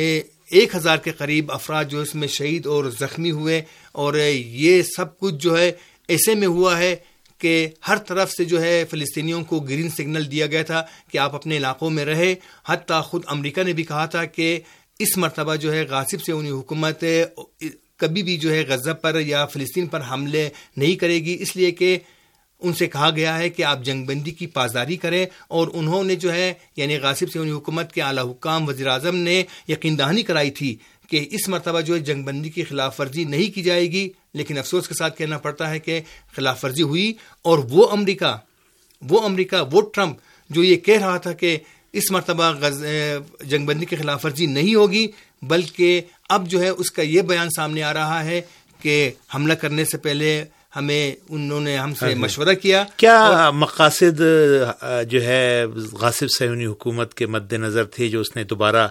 1000 کے قریب افراد جو اس میں شہید اور زخمی ہوئے. اور یہ سب کچھ جو ہے ایسے میں ہوا ہے کہ ہر طرف سے جو ہے فلسطینیوں کو گرین سگنل دیا گیا تھا کہ آپ اپنے علاقوں میں رہے. حتیٰ خود امریکہ نے بھی کہا تھا کہ اس مرتبہ جو ہے غاصب صہیونی حکومت کبھی بھی جو ہے غزہ پر یا فلسطین پر حملے نہیں کرے گی، اس لیے کہ ان سے کہا گیا ہے کہ آپ جنگ بندی کی پاسداری کریں. اور انہوں نے جو ہے یعنی غاصب صہیونی حکومت کے اعلیٰ حکام وزیر اعظم نے یقین دہانی کرائی تھی کہ اس مرتبہ جو ہے جنگ بندی کی خلاف ورزی نہیں کی جائے گی. لیکن افسوس کے ساتھ کہنا پڑتا ہے کہ خلاف ورزی ہوئی اور وہ امریکہ وہ ٹرمپ جو یہ کہہ رہا تھا کہ اس مرتبہ جنگ بندی کی خلاف ورزی نہیں ہوگی، بلکہ اب جو ہے اس کا یہ بیان سامنے آ رہا ہے کہ حملہ کرنے سے پہلے انہوں نے ہم سے مشورہ کیا. کیا مقاصد جو ہے غاصب صہیونی حکومت کے مد نظر تھے جو اس نے دوبارہ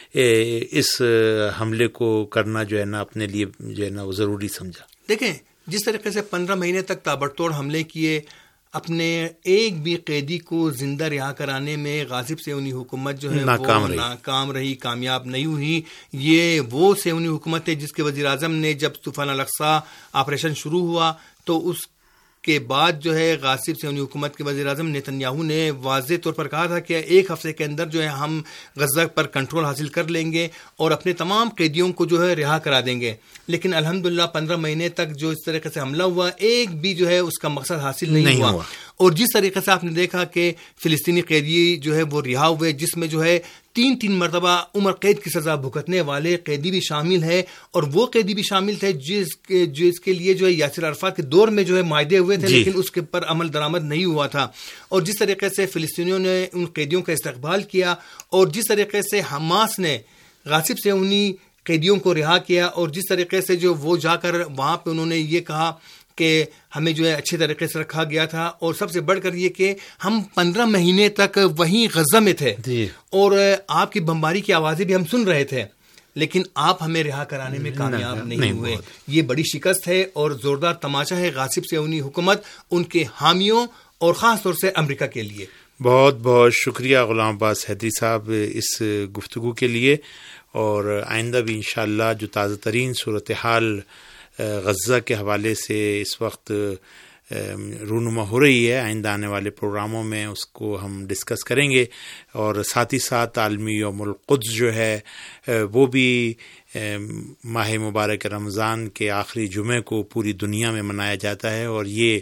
اس حملے کو کرنا جو ہے نا اپنے لیے جو ہے نا وہ ضروری سمجھا؟ دیکھیں جس طریقے سے 15 مہینے تک تابڑتوڑ حملے کیے، اپنے ایک بھی قیدی کو زندہ رہا کرانے میں غاصب صہیونی حکومت جو ہے ناکام رہی، کامیاب نہیں ہوئی. یہ وہ صہیونی حکومت ہے جس کے وزیر اعظم نے جب طوفان الاقصی آپریشن شروع ہوا تو اس کے بعد جو ہے غاصب صہیونی حکومت کے وزیر اعظم نیتنیاہو نے واضح طور پر کہا تھا کہ 1 ہفتے کے اندر جو ہے ہم غزہ پر کنٹرول حاصل کر لیں گے اور اپنے تمام قیدیوں کو جو ہے رہا کرا دیں گے. لیکن الحمدللہ 15 مہینے تک جو اس طریقے سے حملہ ہوا، ایک بھی جو ہے اس کا مقصد حاصل نہیں ہوا. اور جس طریقے سے آپ نے دیکھا کہ فلسطینی قیدی جو ہے وہ رہا ہوئے، جس میں جو ہے 3 مرتبہ عمر قید کی سزا بھگتنے والے قیدی بھی شامل ہیں اور وہ قیدی بھی شامل تھے جس کے لیے جو ہے یاسر عرفات کے دور میں جو ہے معاہدے ہوئے تھے لیکن اس کے پر عمل درآمد نہیں ہوا تھا. اور جس طریقے سے فلسطینیوں نے ان قیدیوں کا استقبال کیا اور جس طریقے سے حماس نے غاصب صہیونی قیدیوں کو رہا کیا اور جس طریقے سے جو وہ جا کر وہاں پہ انہوں نے یہ کہا کہ ہمیں جو ہے اچھے طریقے سے رکھا گیا تھا اور سب سے بڑھ کر یہ کہ ہم 15 مہینے تک وہیں غزہ میں تھے اور آپ کی بمباری کی آوازیں بھی ہم سن رہے تھے، لیکن آپ ہمیں رہا کرانے میں کامیاب نہیں ہوئے. یہ بڑی شکست ہے اور زوردار تماشا ہے غاصب صہیونی حکومت ان کے حامیوں اور خاص طور سے امریکہ کے لیے. بہت بہت شکریہ غلام عباس حیدری صاحب اس گفتگو کے لیے. اور آئندہ بھی انشاءاللہ جو تازہ ترین صورتحال غزہ کے حوالے سے اس وقت رونما ہو رہی ہے. آئندہ آنے والے پروگراموں میں اس کو ہم ڈسکس کریں گے. اور ساتھ ہی ساتھ عالمی یوم القدس جو ہے وہ بھی ماہ مبارک رمضان کے آخری جمعے کو پوری دنیا میں منایا جاتا ہے. اور یہ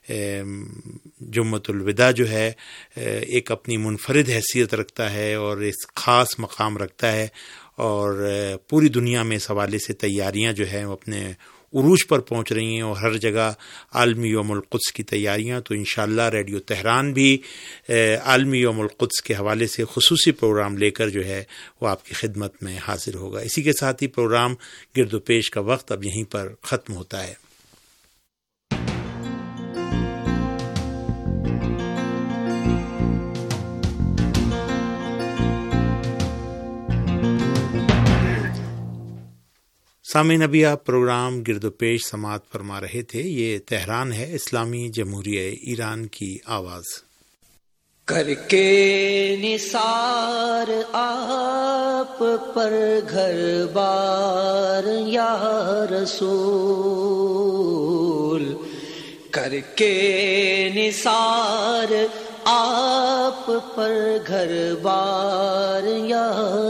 جمعۃ الوداع جو ہے ایک اپنی منفرد حیثیت رکھتا ہے اور اس خاص مقام رکھتا ہے. اور پوری دنیا میں اس حوالے سے تیاریاں جو ہیں وہ اپنے عروج پر پہنچ رہی ہیں اور ہر جگہ عالمی یوم القدس کی تیاریاں. تو انشاءاللہ ریڈیو تہران بھی عالمی یوم القدس کے حوالے سے خصوصی پروگرام لے کر جو ہے وہ آپ کی خدمت میں حاضر ہوگا. اسی کے ساتھ ہی پروگرام گرد و پیش کا وقت اب یہیں پر ختم ہوتا ہے. سامعین، ابھی آپ پروگرام گرد و پیش سماعت فرما رہے تھے. یہ تہران ہے، اسلامی جمہوریہ ایران کی آواز. کر کے نثار آپ پر گھر بار یا رسول، کر کے نثار آپ پر گھر بار یا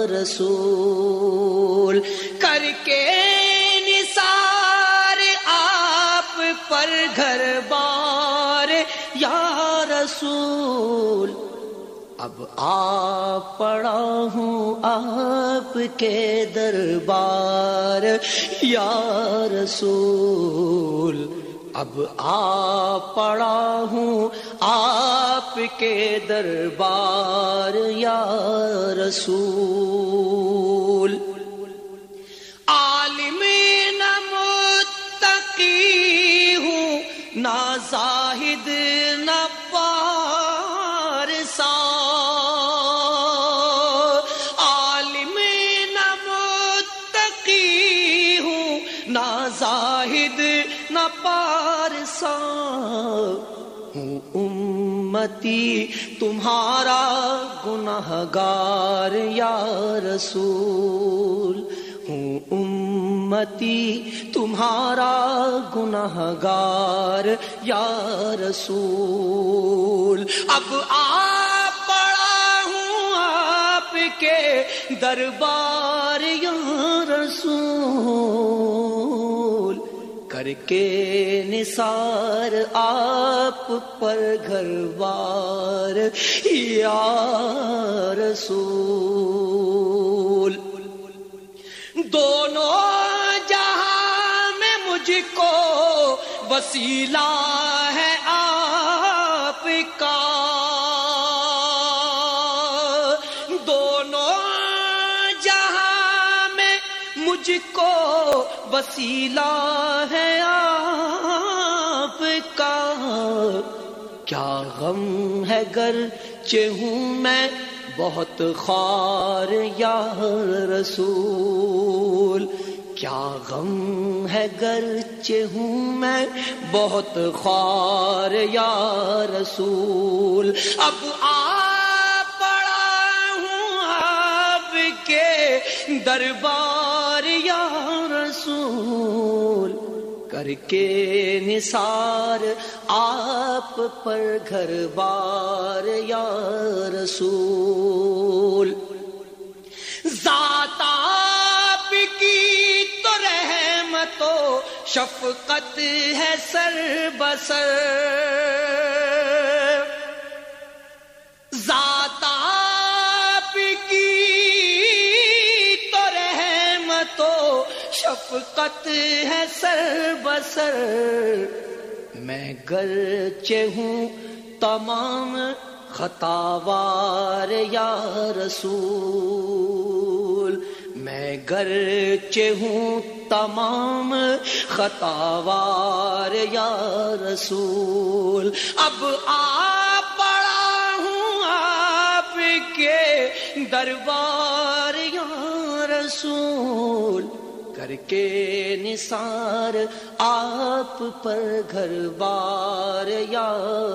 رسول، کر کے نثار آپ پر گھر بار یا رسول، اب آپ پڑا ہوں آپ کے دربار یا رسول، اب آپ پڑا ہوں آپ کے دربار یا رسول. عالم نہ متقی ہوں، نہ زاہد نہ پارسا، عالم نہ متقی ہوں، نہ زاہد نہ پارسا، ہوں امتی تمہارا گنہگار یا رسول، ہوں امتی تمہارا گنہگار یا رسول. اب آپ پڑا ہوں آپ کے دربار یا رسول، کر کے نثار آپ پر گھر بار یا رسول. دونوں جہاں میں مجھ کو وسیلہ ہے آپ کا، دونوں جہاں میں مجھ کو وسیلہ ہے آپ کا. کیا غم ہے گرچہ ہوں میں بہت خوار یا رسول، کیا غم ہے گرچہ ہوں میں بہت خوار یا رسول. اب آپ پڑا ہوں آپ کے دربار یا رسول، کر کے نثار آپ پر گھر بار یا رسول. ذات آپ کی تو رحمت و شفقت ہے سر بسر، ذات آپ کی تو رحمت و شفقت ہے سر بسر. میں گرچہ ہوں تمام خطاوار یا رسول، میں گرچہ ہوں تمام خطاوار یا رسول. اب آپ پڑا ہوں آپ کے دربار یا رسول، کر کے نثار آپ پر گھر بار یا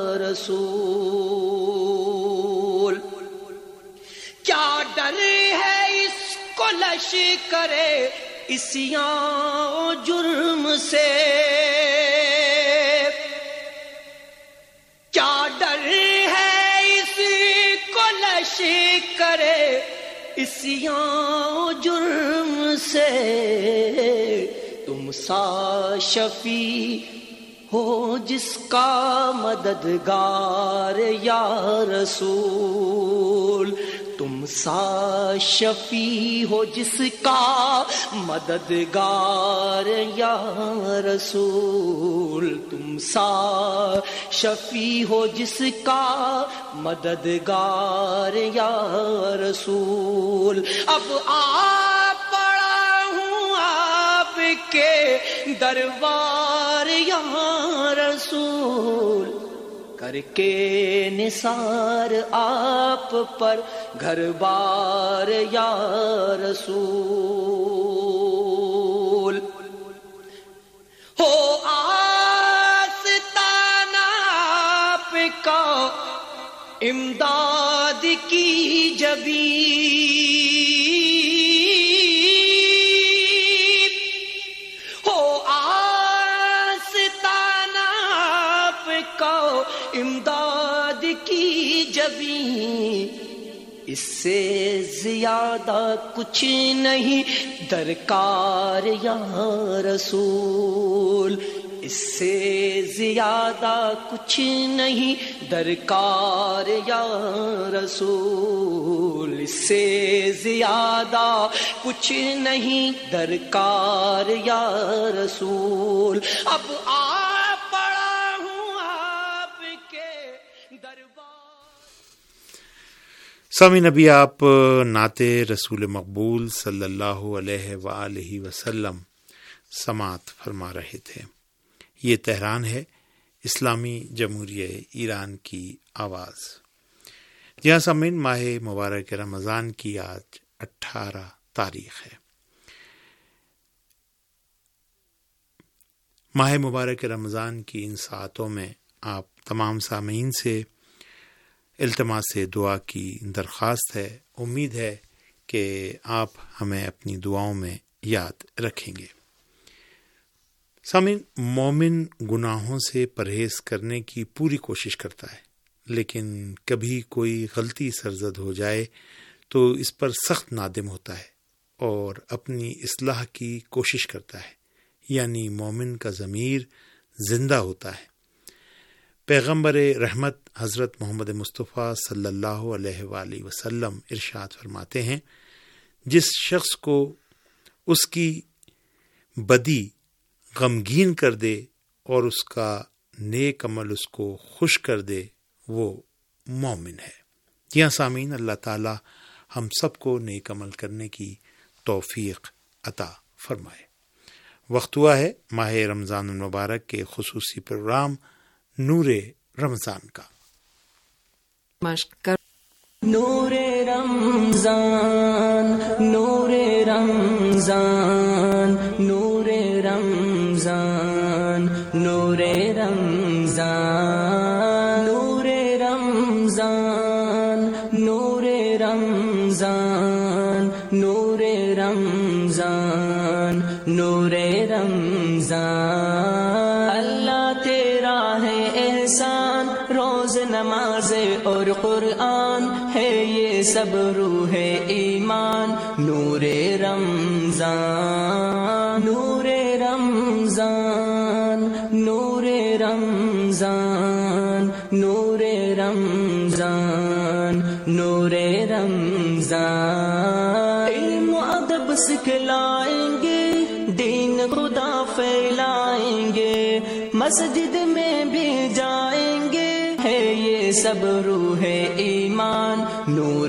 رسول. کیا ڈر ہے اس کو لشکرے عصیاں و جرم سے، عصیاں جرم سے تم سا شفیع ہو جس کا مددگار یا رسول، تم سا شفیع ہو جس کا مددگار یا رسول، تم سا شفیع ہو جس کا مددگار یا رسول۔ اب آپ پڑا ہوں آپ کے دربار یا رسول، کر کے نثار آپ پر گھر بار یا رسول۔ ہو آستانہ آپ کا امداد کی جبیں، امداد کی جبیں، اس سے زیادہ کچھ نہیں درکار یا رسول، اس سے زیادہ کچھ نہیں درکار یا رسول، اس سے زیادہ کچھ نہیں درکار یا رسول۔ اب آپ پڑا ہوں آپ کے دربار۔ سامعین، ابھی آپ نعت رسول مقبول صلی اللہ علیہ وآلہ وسلم سماعت فرما رہے تھے۔ یہ تہران ہے، اسلامی جمہوریہ ایران کی آواز۔ جہاں سامعین، ماہ مبارک رمضان کی آج 18 تاریخ ہے۔ ماہ مبارک رمضان کی ان ساعتوں میں آپ تمام سامعین سے التماس دعا کی درخواست ہے۔ امید ہے کہ آپ ہمیں اپنی دعاؤں میں یاد رکھیں گے۔ سامعین، مومن گناہوں سے پرہیز کرنے کی پوری کوشش کرتا ہے، لیکن کبھی کوئی غلطی سرزد ہو جائے تو اس پر سخت نادم ہوتا ہے اور اپنی اصلاح کی کوشش کرتا ہے، یعنی مومن کا ضمیر زندہ ہوتا ہے۔ پیغمبر رحمت حضرت محمد مصطفیٰ صلی اللہ علیہ وآلہ وسلم ارشاد فرماتے ہیں، جس شخص کو اس کی بدی غمگین کر دے اور اس کا نیک عمل اس کو خوش کر دے، وہ مومن ہے۔ جی ہاں سامعین، اللہ تعالی ہم سب کو نیک عمل کرنے کی توفیق عطا فرمائے۔ وقت ہوا ہے ماہ رمضان المبارک کے خصوصی پروگرام نور رمضان کا۔ نور رمضان، نور رمضان، نور رمضان، نور رمضان، نور رمضان، نور رمضان، نور رمضان، نور رمضان۔ اللہ تیرا ہے احسان، روز نماز اور قرآن ہے یہ سب روح ایمان۔ نور رمضان، نور رمضان، نور رمضان، نور رمضان، نور رمضان۔ علم و ادب سکھلائیں گے، دین خدا پھیلائیں گے، مسجد میں بھی جائیں گے، ہے یہ سب روح ایمان۔ نور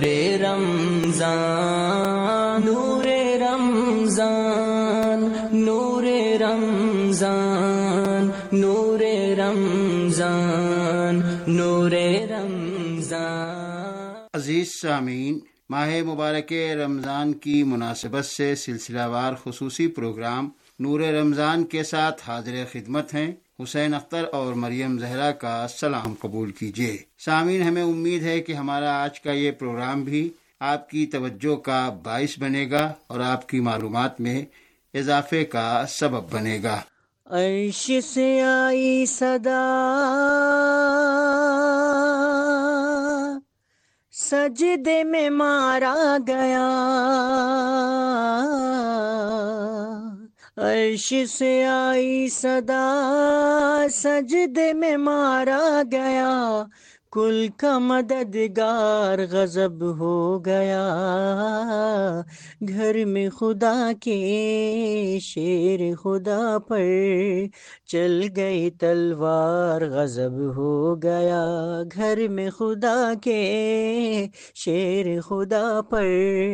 رمضان، نور رمضان، نور رمضان، نور رمضان، نور رمضان۔ عزیز سامعین، ماہ مبارک رمضان کی مناسبت سے سلسلہ وار خصوصی پروگرام نور رمضان کے ساتھ حاضر خدمت ہیں۔ حسین اختر اور مریم زہرا کا سلام قبول کیجیے۔ سامعین، ہمیں امید ہے کہ ہمارا آج کا یہ پروگرام بھی آپ کی توجہ کا باعث بنے گا اور آپ کی معلومات میں اضافے کا سبب بنے گا۔ عرش سے آئی صدا، سجدے میں مارا گیا، عرش سے آئی صدا، سجدے میں مارا گیا، کل کا مددگار غضب ہو گیا، گھر میں خدا کے شیر خدا پر چل گئی تلوار غضب ہو گیا، گھر میں خدا کے شیر خدا پر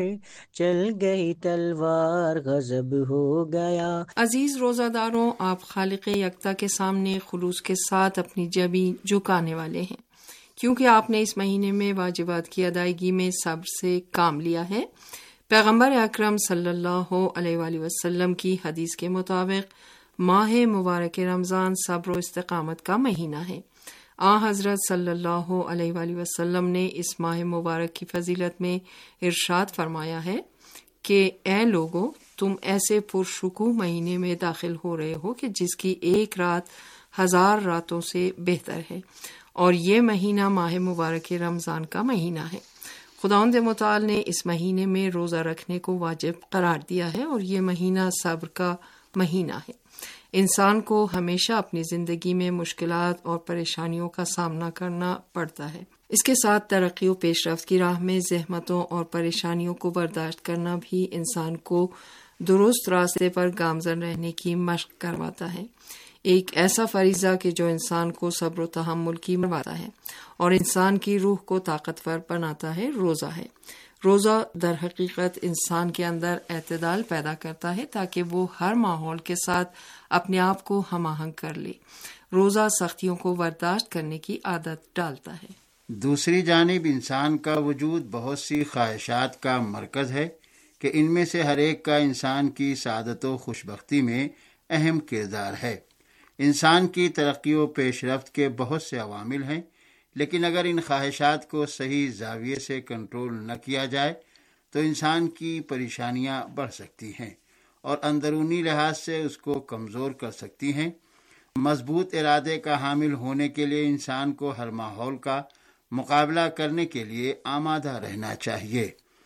چل گئی تلوار غضب ہو گیا۔ عزیز روزہ داروں، آپ خالق یکتا کے سامنے خلوص کے ساتھ اپنی جبیں جھکانے والے ہیں، کیونکہ آپ نے اس مہینے میں واجبات کی ادائیگی میں صبر سے کام لیا ہے۔ پیغمبر اکرم صلی اللہ علیہ وآلہ وسلم کی حدیث کے مطابق ماہ مبارک رمضان صبر و استقامت کا مہینہ ہے۔ حضرت صلی اللہ علیہ وآلہ وسلم نے اس ماہ مبارک کی فضیلت میں ارشاد فرمایا ہے کہ اے لوگو، تم ایسے پرشکوہ مہینے میں داخل ہو رہے ہو کہ جس کی ایک رات 1000 راتوں سے بہتر ہے، اور یہ مہینہ ماہ مبارک رمضان کا مہینہ ہے۔ خداوند متعال نے اس مہینے میں روزہ رکھنے کو واجب قرار دیا ہے، اور یہ مہینہ صبر کا مہینہ ہے۔ انسان کو ہمیشہ اپنی زندگی میں مشکلات اور پریشانیوں کا سامنا کرنا پڑتا ہے۔ اس کے ساتھ ترقی و پیش رفت کی راہ میں زحمتوں اور پریشانیوں کو برداشت کرنا بھی انسان کو درست راستے پر گامزن رہنے کی مشق کرواتا ہے۔ ایک ایسا فریضہ کہ جو انسان کو صبر و تحمل کی مرواتا ہے اور انسان کی روح کو طاقتور بناتا ہے، روزہ ہے۔ روزہ در حقیقت انسان کے اندر اعتدال پیدا کرتا ہے تاکہ وہ ہر ماحول کے ساتھ اپنے آپ کو ہم آہنگ کر لے۔ روزہ سختیوں کو برداشت کرنے کی عادت ڈالتا ہے۔ دوسری جانب انسان کا وجود بہت سی خواہشات کا مرکز ہے کہ ان میں سے ہر ایک کا انسان کی سعادت و خوشبختی میں اہم کردار ہے۔ انسان کی ترقی و پیش رفت کے بہت سے عوامل ہیں، لیکن اگر ان خواہشات کو صحیح زاویے سے کنٹرول نہ کیا جائے تو انسان کی پریشانیاں بڑھ سکتی ہیں اور اندرونی لحاظ سے اس کو کمزور کر سکتی ہیں۔ مضبوط ارادے کا حامل ہونے کے لیے انسان کو ہر ماحول کا مقابلہ کرنے کے لیے آمادہ رہنا چاہیے۔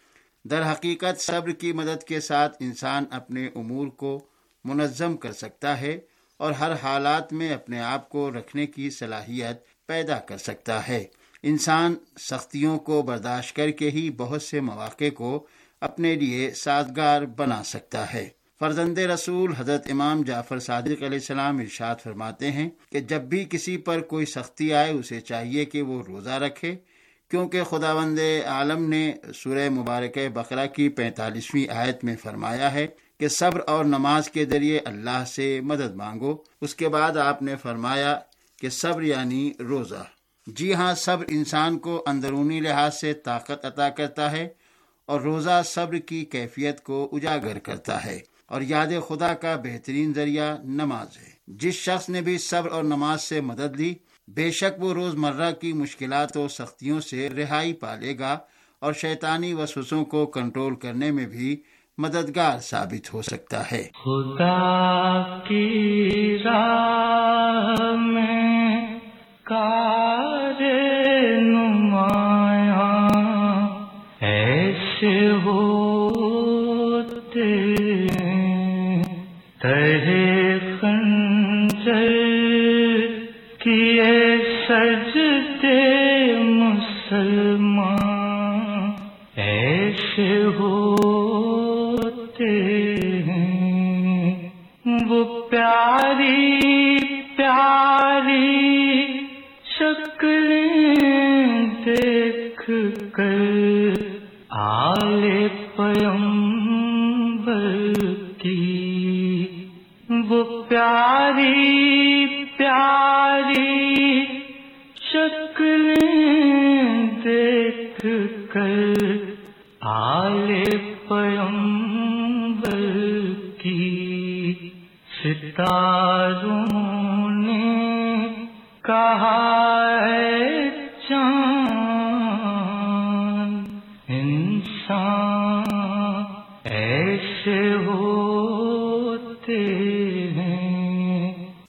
در حقیقت صبر کی مدد کے ساتھ انسان اپنے امور کو منظم کر سکتا ہے اور ہر حالات میں اپنے آپ کو رکھنے کی صلاحیت پیدا کر سکتا ہے۔ انسان سختیوں کو برداشت کر کے ہی بہت سے مواقع کو اپنے لیے سازگار بنا سکتا ہے۔ فرزند رسول حضرت امام جعفر صادق علیہ السلام ارشاد فرماتے ہیں کہ جب بھی کسی پر کوئی سختی آئے اسے چاہیے کہ وہ روزہ رکھے، کیونکہ خداوند عالم نے سورہ مبارکہ بقرہ کی 45ویں آیت میں فرمایا ہے کہ صبر اور نماز کے ذریعے اللہ سے مدد مانگو۔ اس کے بعد آپ نے فرمایا کہ صبر یعنی روزہ۔ جی ہاں، صبر انسان کو اندرونی لحاظ سے طاقت عطا کرتا ہے اور روزہ صبر کی کیفیت کو اجاگر کرتا ہے، اور یاد خدا کا بہترین ذریعہ نماز ہے۔ جس شخص نے بھی صبر اور نماز سے مدد لی، بے شک وہ روزمرہ کی مشکلات و سختیوں سے رہائی پالے گا اور شیطانی وسوسوں کو کنٹرول کرنے میں بھی مددگار ثابت ہو سکتا ہے۔ خدا کی راہ میں کار نمایاں ایسے ہوتے تہے خنجر کیے سجدے مسلمان ایسے ہوتے ہیں، وہ پیاری پیاری شکلیں دیکھ کر آل پیغمبر کی، وہ پیاری پیاری شکلیں دیکھ کر آل پیغمبر کی، ستاروں نے کہا ہے چاند انسان ایسے ہوتے ہیں۔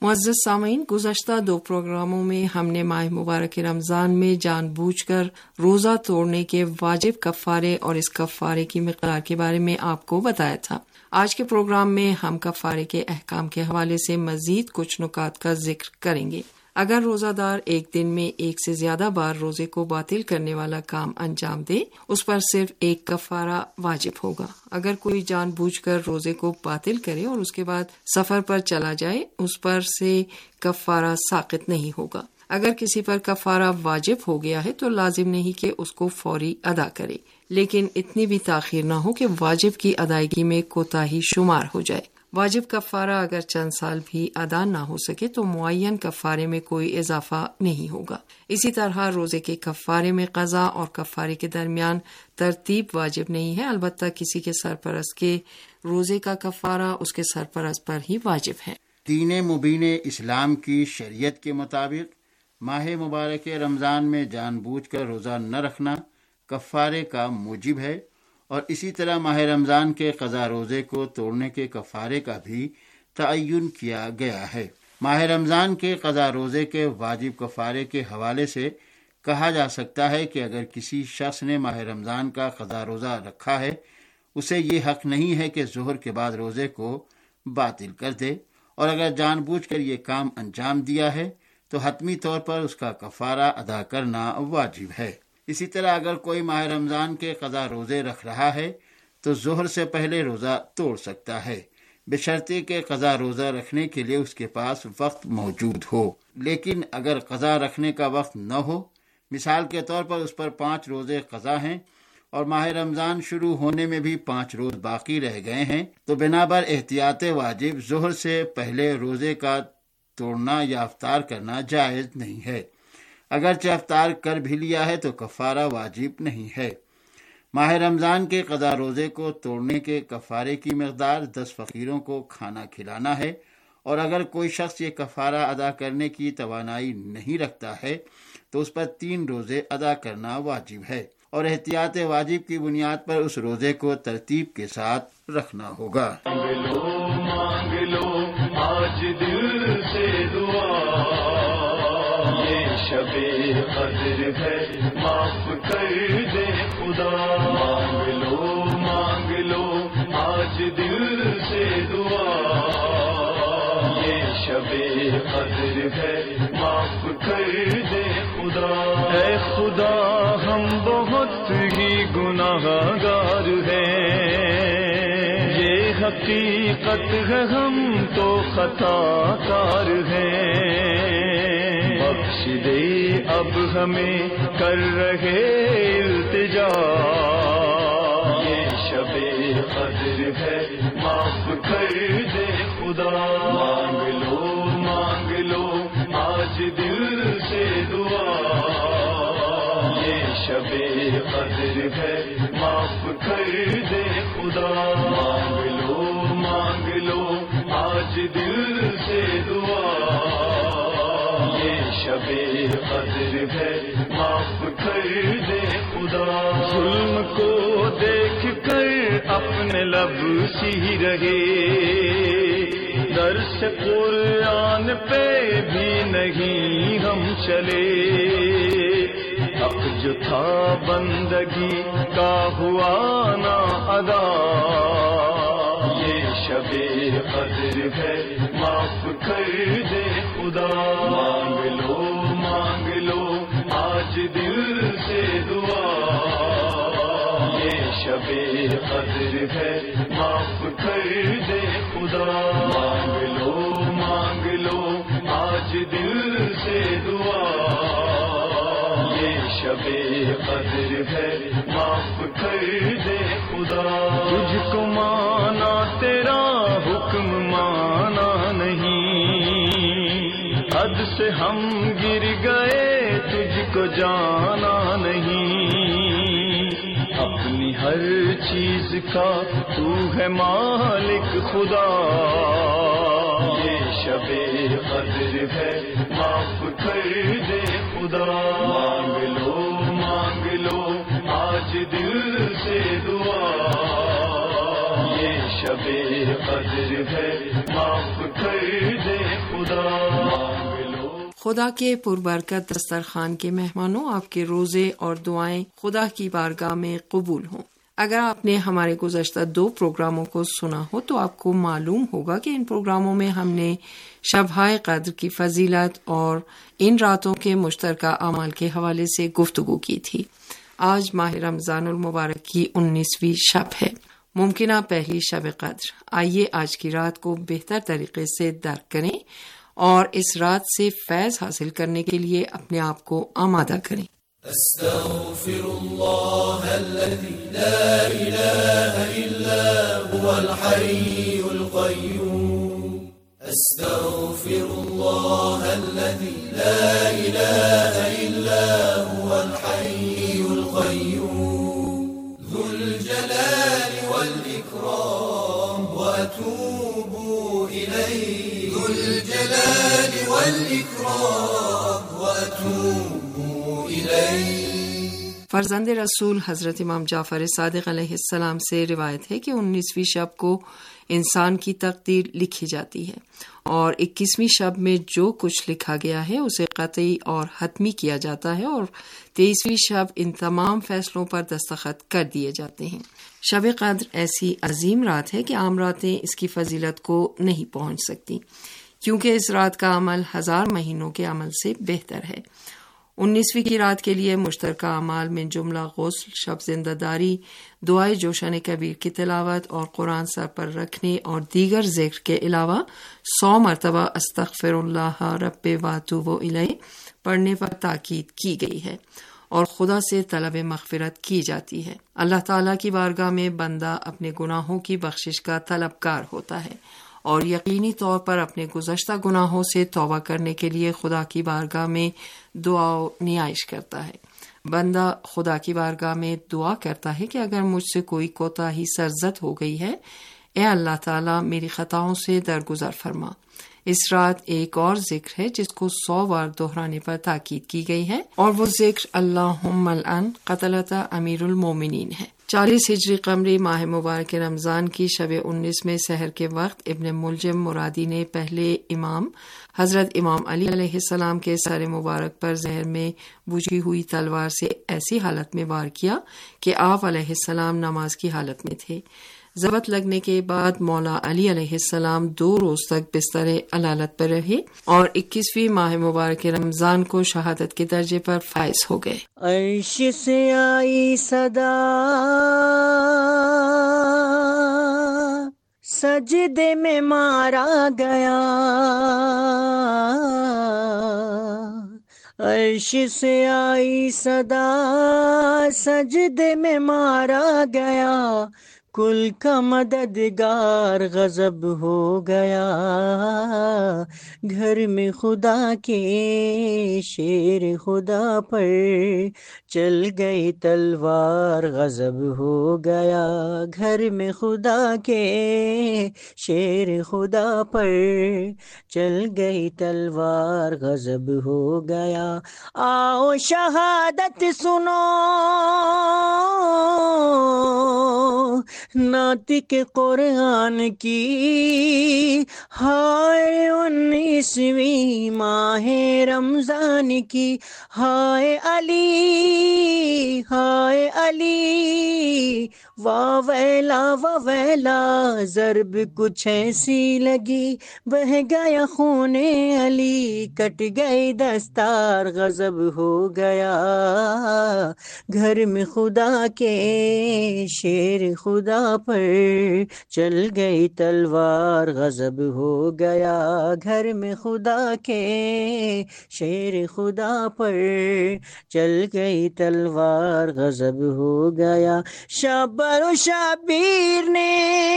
मुअज़्ज़ज़ सामीन, गुज़श्ता 2 प्रोग्रामों में हमने माह मुबारक रमज़ान में जानबूझकर रोज़ा तोड़ने के वाजिब कफ़ारे और इस कफ़ारे की मिक़दार के बारे में आपको बताया था। आज के प्रोग्राम में हम कफ़ारे के अहकाम के हवाले से मज़ीद कुछ नुकात का जिक्र करेंगे। अगर रोज़ादार एक दिन में एक से ज्यादा बार रोजे को बातिल करने वाला काम अंजाम दे, उस पर सिर्फ एक कफ़ारा वाजिब होगा। अगर कोई जानबूझकर रोजे को बातिल करे और उसके बाद सफर पर चला जाए, उस पर से कफ़ारा साक़ित नहीं होगा। अगर किसी पर कफ़ारा वाजिब हो गया है तो लाजिम नहीं कि उसको फौरी अदा करे, लेकिन इतनी भी ताख़ीर न हो कि वाजिब की अदायगी में कोताही शुमार हो जाए। वाजिब कफ़ारा अगर चंद साल भी अदा ना हो सके तो मुअय्यन कफ़ारे में कोई इजाफा नहीं होगा। इसी तरह रोजे के कफ़ारे में क़ज़ा और कफ़ारे के दरमियान तरतीब वाजिब नहीं है, अलबत्ता किसी के सरपरस्त के रोजे का कफ़ारा उसके सरपरस्त पर ही वाजिब है। दीन मुबीन इस्लाम की शरीयत के मुताबिक माह मुबारक रमज़ान में जानबूझकर रोज़ा न रखना कफ़ारे का मूजिब है, और इसी तरह माह रमज़ान के क़ज़ा रोज़े को तोड़ने के कफ़ारे का भी तअय्युन किया गया है। माह रमज़ान के क़ज़ा रोज़े के वाजिब कफ़ारे के हवाले से कहा जा सकता है कि अगर किसी शख्स ने माह रमज़ान का क़ज़ा रोज़ा रखा है, उसे ये हक़ नहीं है कि ज़ुहर के बाद रोज़े को बातिल कर दे, और अगर जानबूझकर ये काम अंजाम दिया है तो हतमी तौर पर उसका कफ़ारा अदा करना वाजिब है। इसी तरह अगर कोई माह रमज़ान के क़ज़ा रोज़े रख रहा है तो ज़ुहर से पहले रोज़ा तोड़ सकता है, बशर्ते के क़ज़ा रोज़ा रखने के लिए उसके पास वक्त मौजूद हो। लेकिन अगर क़ज़ा रखने का वक्त न हो, मिसाल के तौर पर उस पर 5 रोज़े क़ज़ा हैं और माह रमज़ान शुरू होने में भी 5 रोज़ बाकी रह गए हैं, तो बिनाबर एहतियात वाजिब ज़ुहर से पहले रोज़े का तोड़ना या इफ्तार करना जायज़ नहीं है। अगरचे इफ्तार कर भी लिया है तो कफ़ारा वाजिब नहीं है। माह रमज़ान के क़ज़ा रोज़े को तोड़ने के कफ़ारे की मिक़दार 10 फ़कीरों को खाना खिलाना है, और अगर कोई शख्स ये कफ़ारा अदा करने की तवानाई नहीं रखता है तो उस पर 3 रोज़े अदा करना वाजिब है, और एहतियात वाजिब की बुनियाद पर उस रोज़े को तरतीब के साथ रखना होगा। मांग लो आज दिल से दुआ, ये शबे क़द्र है माफ कर दे खुदा। मांग लो आज दिल से दुआ, ये शबे क़द्र है माफ कर दे खुदा। ऐ खुदा हम बहुत ही गुनाहगार हैं, ये हकीकत है हम तो खताकार हैं। बख्श दे अब हमें कर रहे इल्तिजा, ये शबे क़द्र है माफ कर दे खुदा। मांग लो आज दिल से दुआ, ये शबे क़द्र है माफ कर दे खुदा। मांग लो आज दिल से दुआ, ये शबे क़द्र है माफ कर दे खुदा। जुल्म को देख कर अपने लब सी रहे, दर्स कुरान पे भी नहीं हम चले। हक़ जो था बंदगी का हुआ ना अदा, ये शबे क़द्र है माफ कर दे खुदा। मांग लो आज दिल से दुआ, ये शबे क़द्र है माफ कर दे खुदा। मांग लो आज दिल से दुआ, ये शबे क़द्र है माफ कर दे खुदा। तुझको माना तेरा हुक्म माना नहीं, हद से हम गिर गए तुझको जाना नहीं। अपनी हर चीज का तू है मालिक खुदा, ये शबे क़द्र है माफ कर दे खुदा। मांग लो आज दिल से दुआ, ये शबे क़द्र है माफ कर दे खुदा। خدا کے پربرکت دسترخوان کے مہمانوں، آپ کے روزے اور دعائیں خدا کی بارگاہ میں قبول ہوں۔ اگر آپ نے ہمارے گزشتہ 2 پروگراموں کو سنا ہو تو آپ کو معلوم ہوگا کہ ان پروگراموں میں ہم نے شب-ے قدر کی فضیلت اور ان راتوں کے مشترکہ اعمال کے حوالے سے گفتگو کی تھی۔ آج ماہ رمضان المبارک کی 19ویں شب ہے، ممکنہ پہلی شب قدر۔ آئیے آج کی رات کو بہتر طریقے سے درک کریں اور اس رات سے فیض حاصل کرنے کے لیے اپنے آپ کو آمادہ کریں۔ استغفر الله الذي لا إله إلا هو الحي القيوم استغفر الله الذي لا إله إلا هو الحي القيوم ذو الجلال والإكرام وأتوب إليه ذو الجلال والإكرام وأتوب۔ فرزند رسول حضرت امام جعفر صادق علیہ السلام سے روایت ہے کہ 19ویں شب کو انسان کی تقدیر لکھی جاتی ہے اور 21ویں شب میں جو کچھ لکھا گیا ہے اسے قطعی اور حتمی کیا جاتا ہے اور 23ویں شب ان تمام فیصلوں پر دستخط کر دیے جاتے ہیں۔ شب قدر ایسی عظیم رات ہے کہ عام راتیں اس کی فضیلت کو نہیں پہنچ سکتی، کیونکہ اس رات کا عمل 1000 مہینوں کے عمل سے بہتر ہے۔ 19ویں کی رات کے لیے مشترکہ اعمال میں جملہ غسل، شب زندہ داری، دعائے جوشن کبیر کی تلاوت اور قرآن سر پر رکھنے اور دیگر ذکر کے علاوہ 100 مرتبہ استغفر اللہ رب واتوب الیہ پڑھنے پر تاکید کی گئی ہے اور خدا سے طلب مغفرت کی جاتی ہے۔ اللہ تعالیٰ کی بارگاہ میں بندہ اپنے گناہوں کی بخشش کا طلبگار ہوتا ہے اور یقینی طور پر اپنے گزشتہ گناہوں سے توبہ کرنے کے لیے خدا کی بارگاہ میں دعا و نیائش کرتا ہے۔ بندہ خدا کی بارگاہ میں دعا کرتا ہے کہ اگر مجھ سے کوئی کوتاہی سرزد ہو گئی ہے، اے اللہ تعالیٰ میری خطاؤں سے درگزر فرما۔ اس رات ایک اور ذکر ہے جس کو 100 بار دہرانے پر تاکید کی گئی ہے اور وہ ذکر اللہم العن قتلۃ امیر المومنین ہے۔ 40 ہجری قمری ماہ مبارک رمضان کی شب 19 میں سحر کے وقت ابن ملجم مرادی نے پہلے امام حضرت امام علی علیہ السلام کے سر مبارک پر زہر میں بجھی ہوئی تلوار سے ایسی حالت میں وار کیا کہ آپ علیہ السلام نماز کی حالت میں تھے۔ ضبط لگنے کے بعد مولا علی علیہ السلام 2 روز تک بستر علالت پر رہے اور 21ویں ماہ مبارک رمضان کو شہادت کے درجے پر فائز ہو گئے۔ عرش سے آئی صدا سجدے میں مارا گیا، عرش سے آئی صدا سجدے میں مارا گیا، کل کا مددگار غضب ہو گیا، گھر میں خدا کے شیر خدا پر چل گئی تلوار غضب ہو گیا، گھر میں خدا کے شیر خدا پر چل گئی تلوار غضب ہو گیا۔ آؤ شہادت سنو ناطق قرآن کی، ہائے 19ویں ماہ رمضان کی، ہائے علی ہائے علی ویلا ضرب کچھ ایسی لگی، بہہ گیا خون علی، کٹ گئی دستار غضب ہو گیا، گھر میں خدا کے شیر خدا پر چل گئی تلوار غضب ہو گیا، گھر میں خدا کے شیر خدا پر چل گئی تلوار غضب ہو گیا۔ شابر و شابیر نے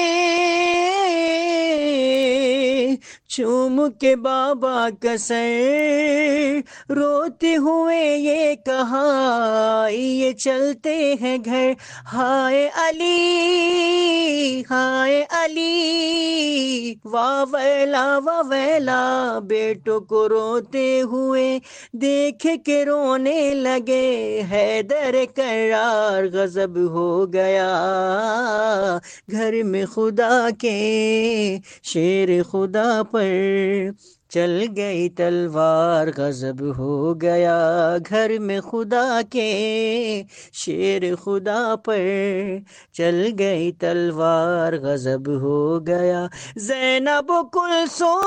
چوم کے بابا کا سر روتے ہوئے یہ کہا یہ چلتے ہیں گھر، ہائے علی ہائے علی ویلا بیٹوں کو روتے ہوئے دیکھ کے رونے لگے، حیدر کرار غضب ہو گیا، گھر میں خدا کے شیر خدا پر پر چل گئی تلوار، غضب ہو گیا گھر میں خدا کے، شیر خدا پر چل گئی تلوار، غضب ہو گیا زینب و کلثوم